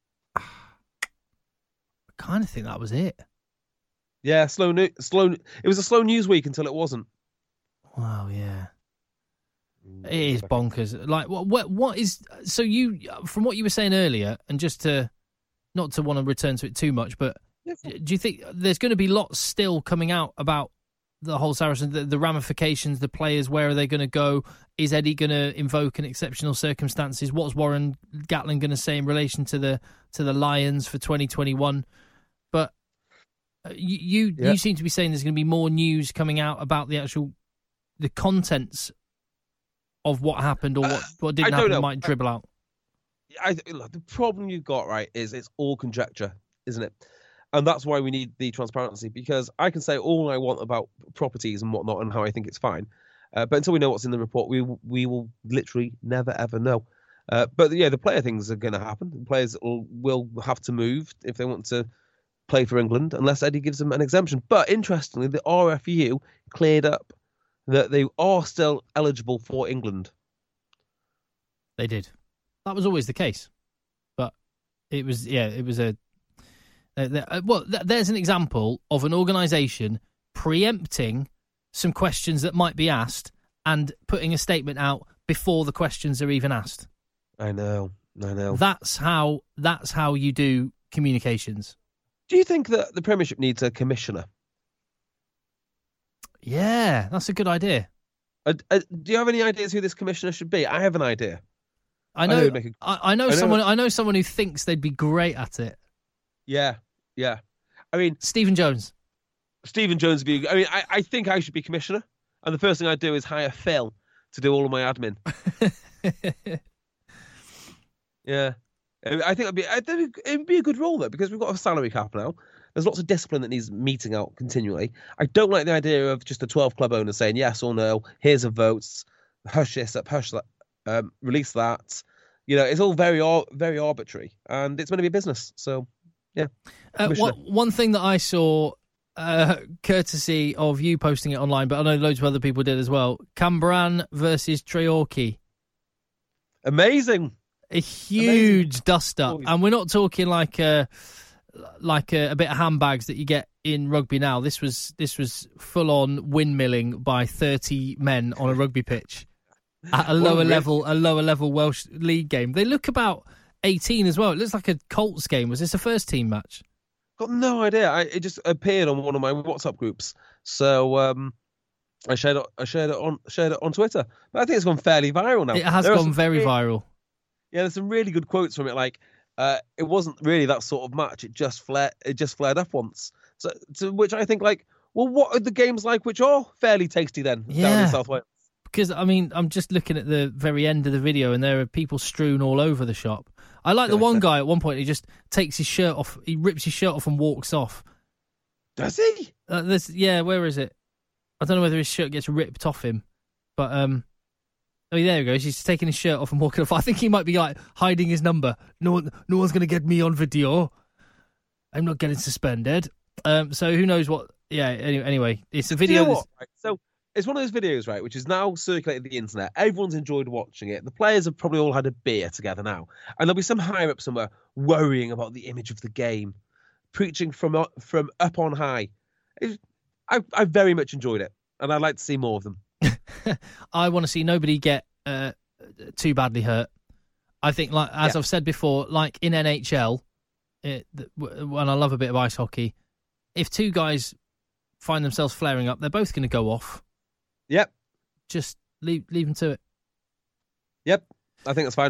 I kind of think that was it. Yeah, slow. It was a slow news week until it wasn't. Wow, yeah. It is bonkers. Like, what is... So you, from what you were saying earlier, and just to... Not to want to return to it too much, but do you think there's going to be lots still coming out about the whole Saracen, the ramifications, the players, where are they going to go? Is Eddie going to invoke an exceptional circumstances? What's Warren Gatland going to say in relation to the Lions for 2021? But you seem to be saying there's going to be more news coming out about the contents of what happened, or what didn't happen might dribble out. The problem you've got, right, is it's all conjecture, isn't it? And that's why we need the transparency, because I can say all I want about properties and whatnot and how I think it's fine. But until we know what's in the report, we will literally never, ever know. But yeah, the player things are going to happen. The players will have to move if they want to play for England, unless Eddie gives them an exemption. But interestingly, the RFU cleared up that they are still eligible for England. They did. That was always the case. But it was a... there's an example of an organisation preempting some questions that might be asked and putting a statement out before the questions are even asked. I know. That's how you do communications. Do you think that the Premiership needs a commissioner? Yeah, that's a good idea. Do you have any ideas who this commissioner should be? I have an idea. I know someone who thinks they'd be great at it. Yeah. I mean, Stephen Jones. Would be. I mean, I think I should be commissioner, and the first thing I'd do is hire Phil to do all of my admin. Yeah, I think it would be a good role though, because we've got a salary cap now. There's lots of discipline that needs meting out continually. I don't like the idea of just the 12 club owners saying yes or no. Here's a vote. Hush this up. Hush that. Release that. It's all very arbitrary, and it's meant to be a business. So, yeah. One thing that I saw, courtesy of you posting it online, but I know loads of other people did as well. Cambran versus Treorchy Amazing. A huge duster. Oh, And we're not talking like a bit of handbags that you get in rugby now. This was full on windmilling by 30 men on a rugby pitch at a lower level Welsh league game. They look about 18 as well. It looks like a Colts game. Was this a first team match? Got no idea. It just appeared on one of my WhatsApp groups. So I shared it on Twitter. But I think it's gone fairly viral now. It has gone very viral. Yeah, there's some really good quotes from it. Like, it wasn't really that sort of match. It just flared up once. So to which I think, like, well, what are the games like which are fairly tasty then down in South Wales? Because, I mean, I'm just looking at the very end of the video and there are people strewn all over the shop. I like the one guy at one point, he just takes his shirt off, he rips his shirt off and walks off. Does he? Where is it? I don't know whether his shirt gets ripped off him, but oh, there he goes. He's taking his shirt off and walking off. I think he might be like hiding his number. No one's going to get me on video. I'm not getting suspended. So who knows what? Yeah. Anyway, it's a video. You know what, right? So it's one of those videos, right, which is now circulated the internet. Everyone's enjoyed watching it. The players have probably all had a beer together now, and there'll be some higher up somewhere worrying about the image of the game, preaching from up on high. I very much enjoyed it, and I'd like to see more of them. I want to see nobody get too badly hurt. I think, like I've said before, like in NHL, when I love a bit of ice hockey, if two guys find themselves flaring up, they're both going to go off. Yep. Just leave them to it. Yep, I think that's fine.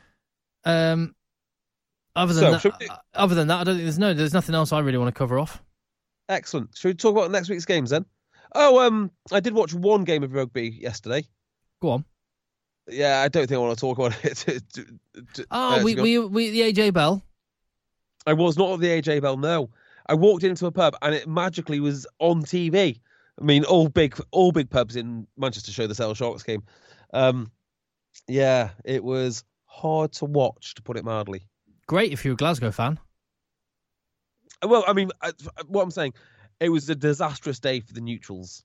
Other than that, I don't think there's nothing else I really want to cover off. Excellent. Should we talk about next week's games then? Oh, I did watch one game of rugby yesterday. Go on. Yeah, I don't think I want to talk about it. The AJ Bell. I was not at the AJ Bell. No, I walked into a pub and it magically was on TV. I mean, all big pubs in Manchester show the Sale Sharks game. Yeah, it was hard to watch, to put it mildly. Great if you're a Glasgow fan. Well, I mean, what I'm saying, it was a disastrous day for the neutrals.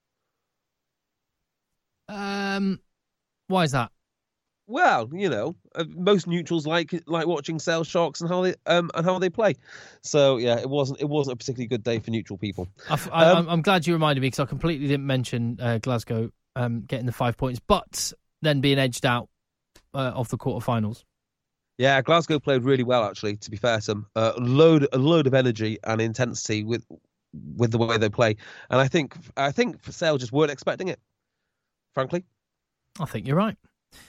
Why is that? Well, you know, most neutrals like watching Sale Sharks and how they play. So yeah, it wasn't a particularly good day for neutral people. I'm glad you reminded me because I completely didn't mention Glasgow getting the 5 points, but then being edged out of the quarterfinals. Yeah, Glasgow played really well actually. To be fair to them, a load of energy and intensity with the way they play, and I think Sale just weren't expecting it. Frankly, I think you're right.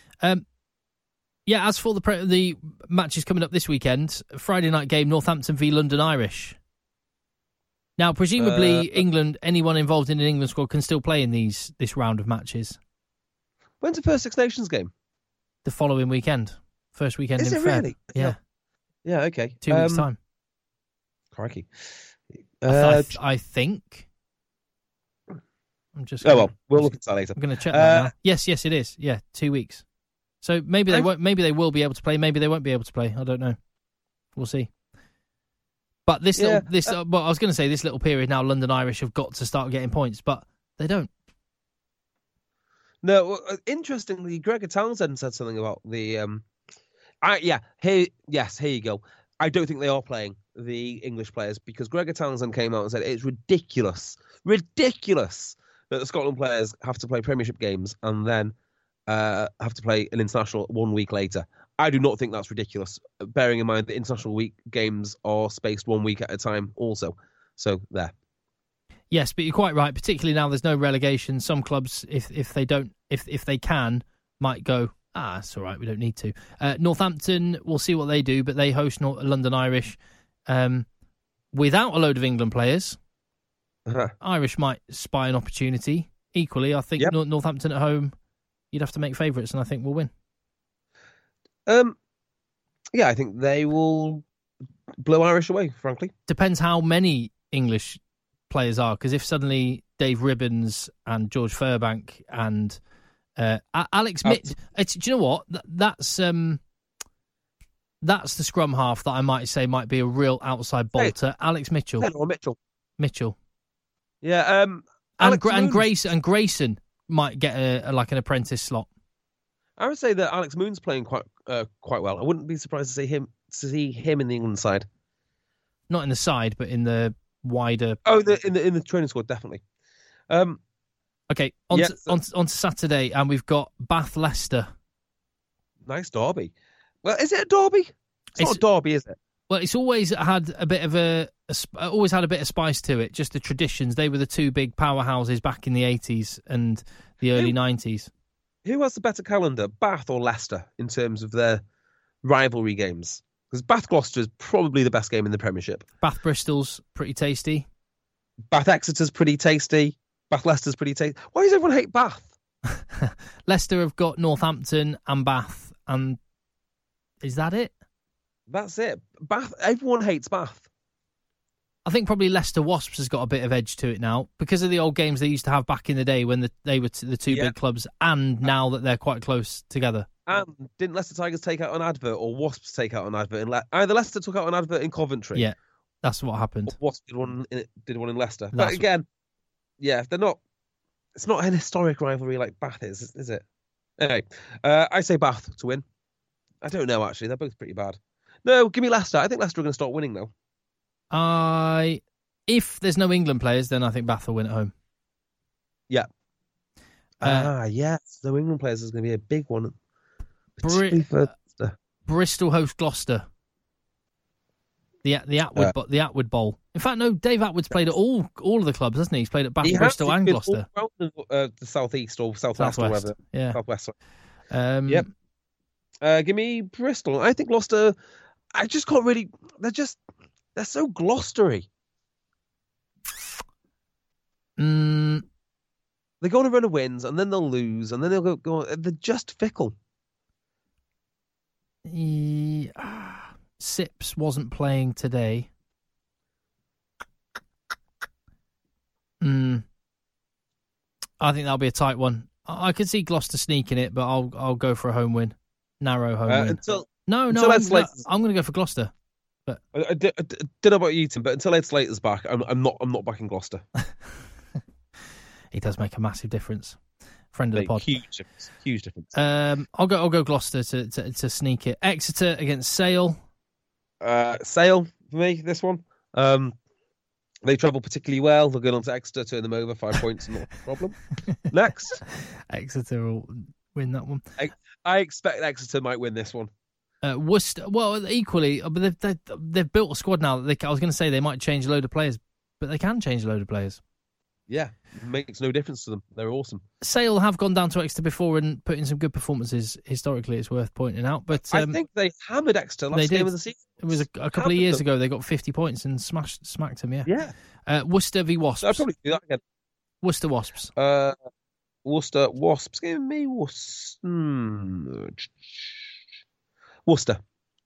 As for the matches coming up this weekend, Friday night game, Northampton v London Irish. Now, presumably, England, anyone involved in an England squad can still play in this round of matches. When's the first Six Nations game? The following weekend. First weekend Is in it Feb. really? Yeah. Yeah, okay. 2 weeks' time. Crikey. I think. I'm just. We'll look at that later. I'm going to check that now. Yes, it is. Yeah, 2 weeks. So maybe they won't. Maybe they will be able to play. Maybe they won't be able to play. I don't know. We'll see. But what I was going to say, this little period now, London Irish have got to start getting points, but they don't. No, interestingly, Gregor Townsend said something about the. Here you go. I don't think they are playing the English players because Gregor Townsend came out and said it's ridiculous that the Scotland players have to play Premiership games and then have to play an international 1 week later. I do not think that's ridiculous, bearing in mind that international week games are spaced 1 week at a time also. So there. Yes, but you're quite right, particularly now there's no relegation. Some clubs, if they can, might go, it's all right, we don't need to. Northampton, we'll see what they do, but they host London Irish without a load of England players. Irish might spy an opportunity. Equally, I think Northampton at home, you'd have to make favourites, and I think we'll win. I think they will blow Irish away, frankly. Depends how many English players are, because if suddenly Dave Ribbons and George Furbank and Alex Mitchell, do you know what? That's the scrum half that I might say might be a real outside bolter. Alex Mitchell. Mitchell. Yeah. And Grayson might get an apprentice slot. I would say that Alex Moon's playing quite well. I wouldn't be surprised to see him in the England side. Not in the side, but in the wider. Oh, in the training squad, definitely. Okay, on to Saturday, and we've got Bath Leicester. Nice derby. Well, is it a derby? It's not a derby, is it? Well, it's always had a bit of always had a bit of spice to it. Just the traditions. They were the two big powerhouses back in the 80s and the early 90s. Who has the better calendar, Bath or Leicester, in terms of their rivalry games? Because Bath Gloucester is probably the best game in the Premiership. Bath Bristol's pretty tasty. Bath Exeter's pretty tasty. Bath Leicester's pretty tasty. Why does everyone hate Bath? Leicester have got Northampton and Bath, and is that it? That's it. Bath. Everyone hates Bath. I think probably Leicester Wasps has got a bit of edge to it now because of the old games they used to have back in the day when they were the two big clubs, and now that they're quite close together. And didn't Leicester Tigers take out an advert, or Wasps take out an advert? Either Leicester took out an advert in Coventry. Yeah, that's what happened. Or Wasps did one in Leicester. But again, they're not. It's not an historic rivalry like Bath is it? Anyway, I say Bath to win. I don't know, actually. They're both pretty bad. No, give me Leicester. I think Leicester are going to start winning, though. If there's no England players, then I think Bath will win at home. Yeah. Yes. No England players is going to be a big one. Bristol host Gloucester. The Atwood Bowl. In fact, no, Dave Atwood's played at all of the clubs, hasn't he? He's played at Bath, Bristol, and Gloucester. The southeast or southwest or whatever. Yeah, southwest. Yep. Give me Bristol. I think Gloucester. I just can't really. They're so Gloucestery. They go on a run of wins, and then they'll lose, and then they'll go. They're just fickle. Sips wasn't playing today. I think that'll be a tight one. I could see Gloucester sneaking it, but I'll go for a home win, narrow home win. I'm going to go for Gloucester. But I don't know about you, Tim, but until Ed Slater's back, I'm not backing Gloucester. He does make a massive difference. Friend of the pod. Huge difference. I'll go Gloucester to sneak it. Exeter against Sale. Sale for me, this one. They travel particularly well. They'll go on to Exeter, turn them over 5 points, not a problem. Next. Exeter will win that one. I expect Exeter might win this one. Worcester, well, equally, but they've built a squad now. I was going to say they might change a load of players, but they can change a load of players. Yeah, it makes no difference to them. They're awesome. Sale have gone down to Exeter before and put in some good performances historically, it's worth pointing out. But I think they hammered Exeter last game of the season. It was a couple of years ago. They got 50 points and smacked them, Yeah. Worcester v Wasps. I'll probably do that again. Worcester Wasps. Worcester Wasps. Give me Worcester.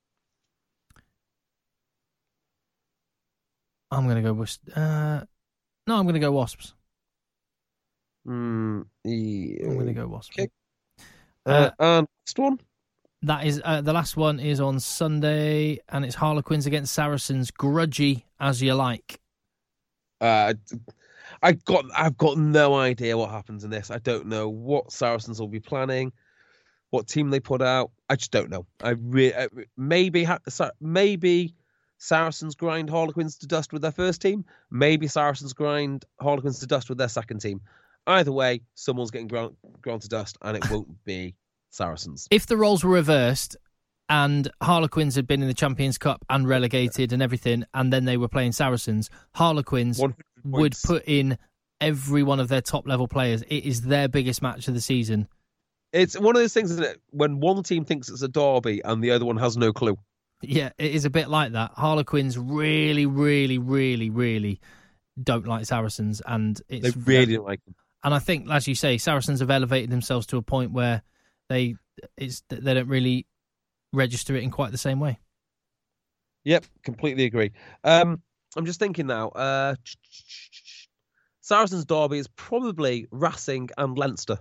I'm going to go Worcester. No, I'm going to go Wasps. Yeah. I'm going to go Wasps. Okay. And last one? That is the last one is on Sunday, and it's Harlequins against Saracens. Grudgy as you like. I've got no idea what happens in this. I don't know what Saracens will be planning, what team they put out. I just don't know. Maybe Saracens grind Harlequins to dust with their first team. Maybe Saracens grind Harlequins to dust with their second team. Either way, someone's getting ground to dust, and it won't be Saracens. If the roles were reversed and Harlequins had been in the Champions Cup and relegated and everything, and then they were playing Saracens, Harlequins would put in every one of their top-level players. It is their biggest match of the season. It's one of those things, isn't it, when one team thinks it's a derby and the other one has no clue. Yeah, it is a bit like that. Harlequins really, really, really, really don't like Saracens, and they really don't like them. And I think, as you say, Saracens have elevated themselves to a point where they don't really register it in quite the same way. Yep, completely agree. I'm just thinking now. Saracens derby is probably Racing and Leinster.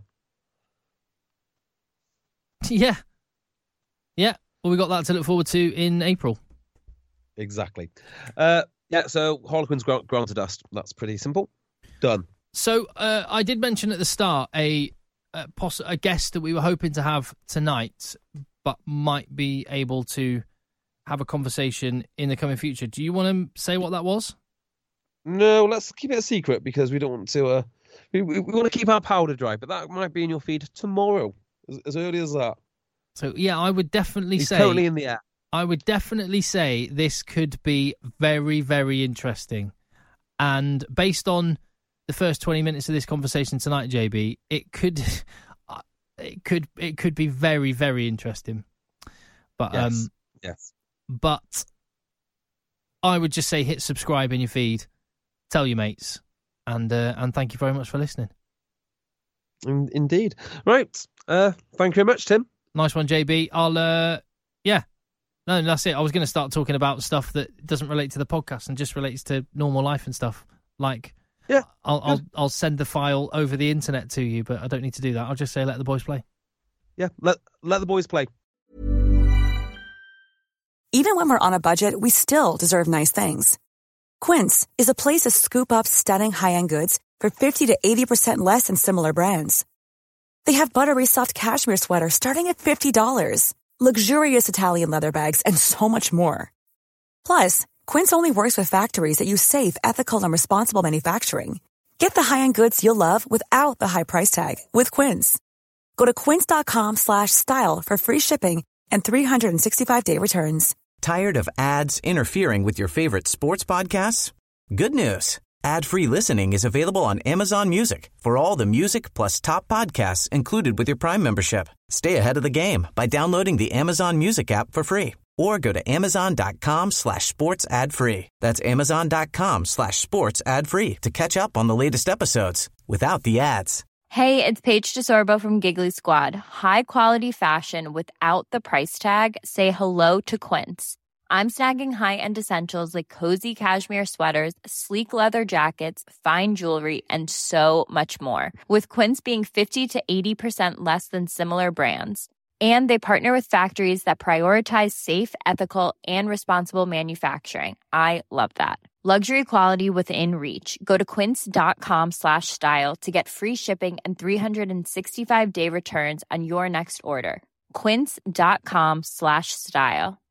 Yeah. Well, we got that to look forward to in April. Exactly. So Harlequins ground to dust. That's pretty simple. Done. So I did mention at the start a a guest that we were hoping to have tonight, but might be able to have a conversation in the coming future. Do you want to say what that was? No, let's keep it a secret because we don't want to. We want to keep our powder dry, but that might be in your feed tomorrow, as early as that. So yeah, I would definitely say totally in the air. I would definitely say this could be very, very interesting. And based on the first 20 minutes of this conversation tonight, JB, it could be very, very interesting. But yes. But I would just say hit subscribe in your feed, tell your mates, and thank you very much for listening. Indeed. Right. Thank you very much, Tim. Nice one, JB. No, that's it. I was going to start talking about stuff that doesn't relate to the podcast and just relates to normal life and stuff. Like, yeah, I'll send the file over the internet to you, but I don't need to do that. I'll just say let the boys play. Yeah, let the boys play. Even when we're on a budget, we still deserve nice things. Quince is a place to scoop up stunning high-end goods for 50 to 80% less than similar brands. They have buttery soft cashmere sweaters starting at $50, luxurious Italian leather bags, and so much more. Plus, Quince only works with factories that use safe, ethical, and responsible manufacturing. Get the high-end goods you'll love without the high price tag with Quince. Go to quince.com/style for free shipping and 365-day returns. Tired of ads interfering with your favorite sports podcasts? Good news. Ad-free listening is available on Amazon Music for all the music plus top podcasts included with your Prime membership. Stay ahead of the game by downloading the Amazon Music app for free or go to amazon.com/sports ad free. That's amazon.com/sports ad free to catch up on the latest episodes without the ads. Hey, it's Paige DeSorbo from Giggly Squad. High quality fashion without the price tag. Say hello to Quince. I'm snagging high-end essentials like cozy cashmere sweaters, sleek leather jackets, fine jewelry, and so much more. With Quince being 50 to 80% less than similar brands. And they partner with factories that prioritize safe, ethical, and responsible manufacturing. I love that. Luxury quality within reach. Go to quince.com/style to get free shipping and 365-day returns on your next order. Quince.com/style.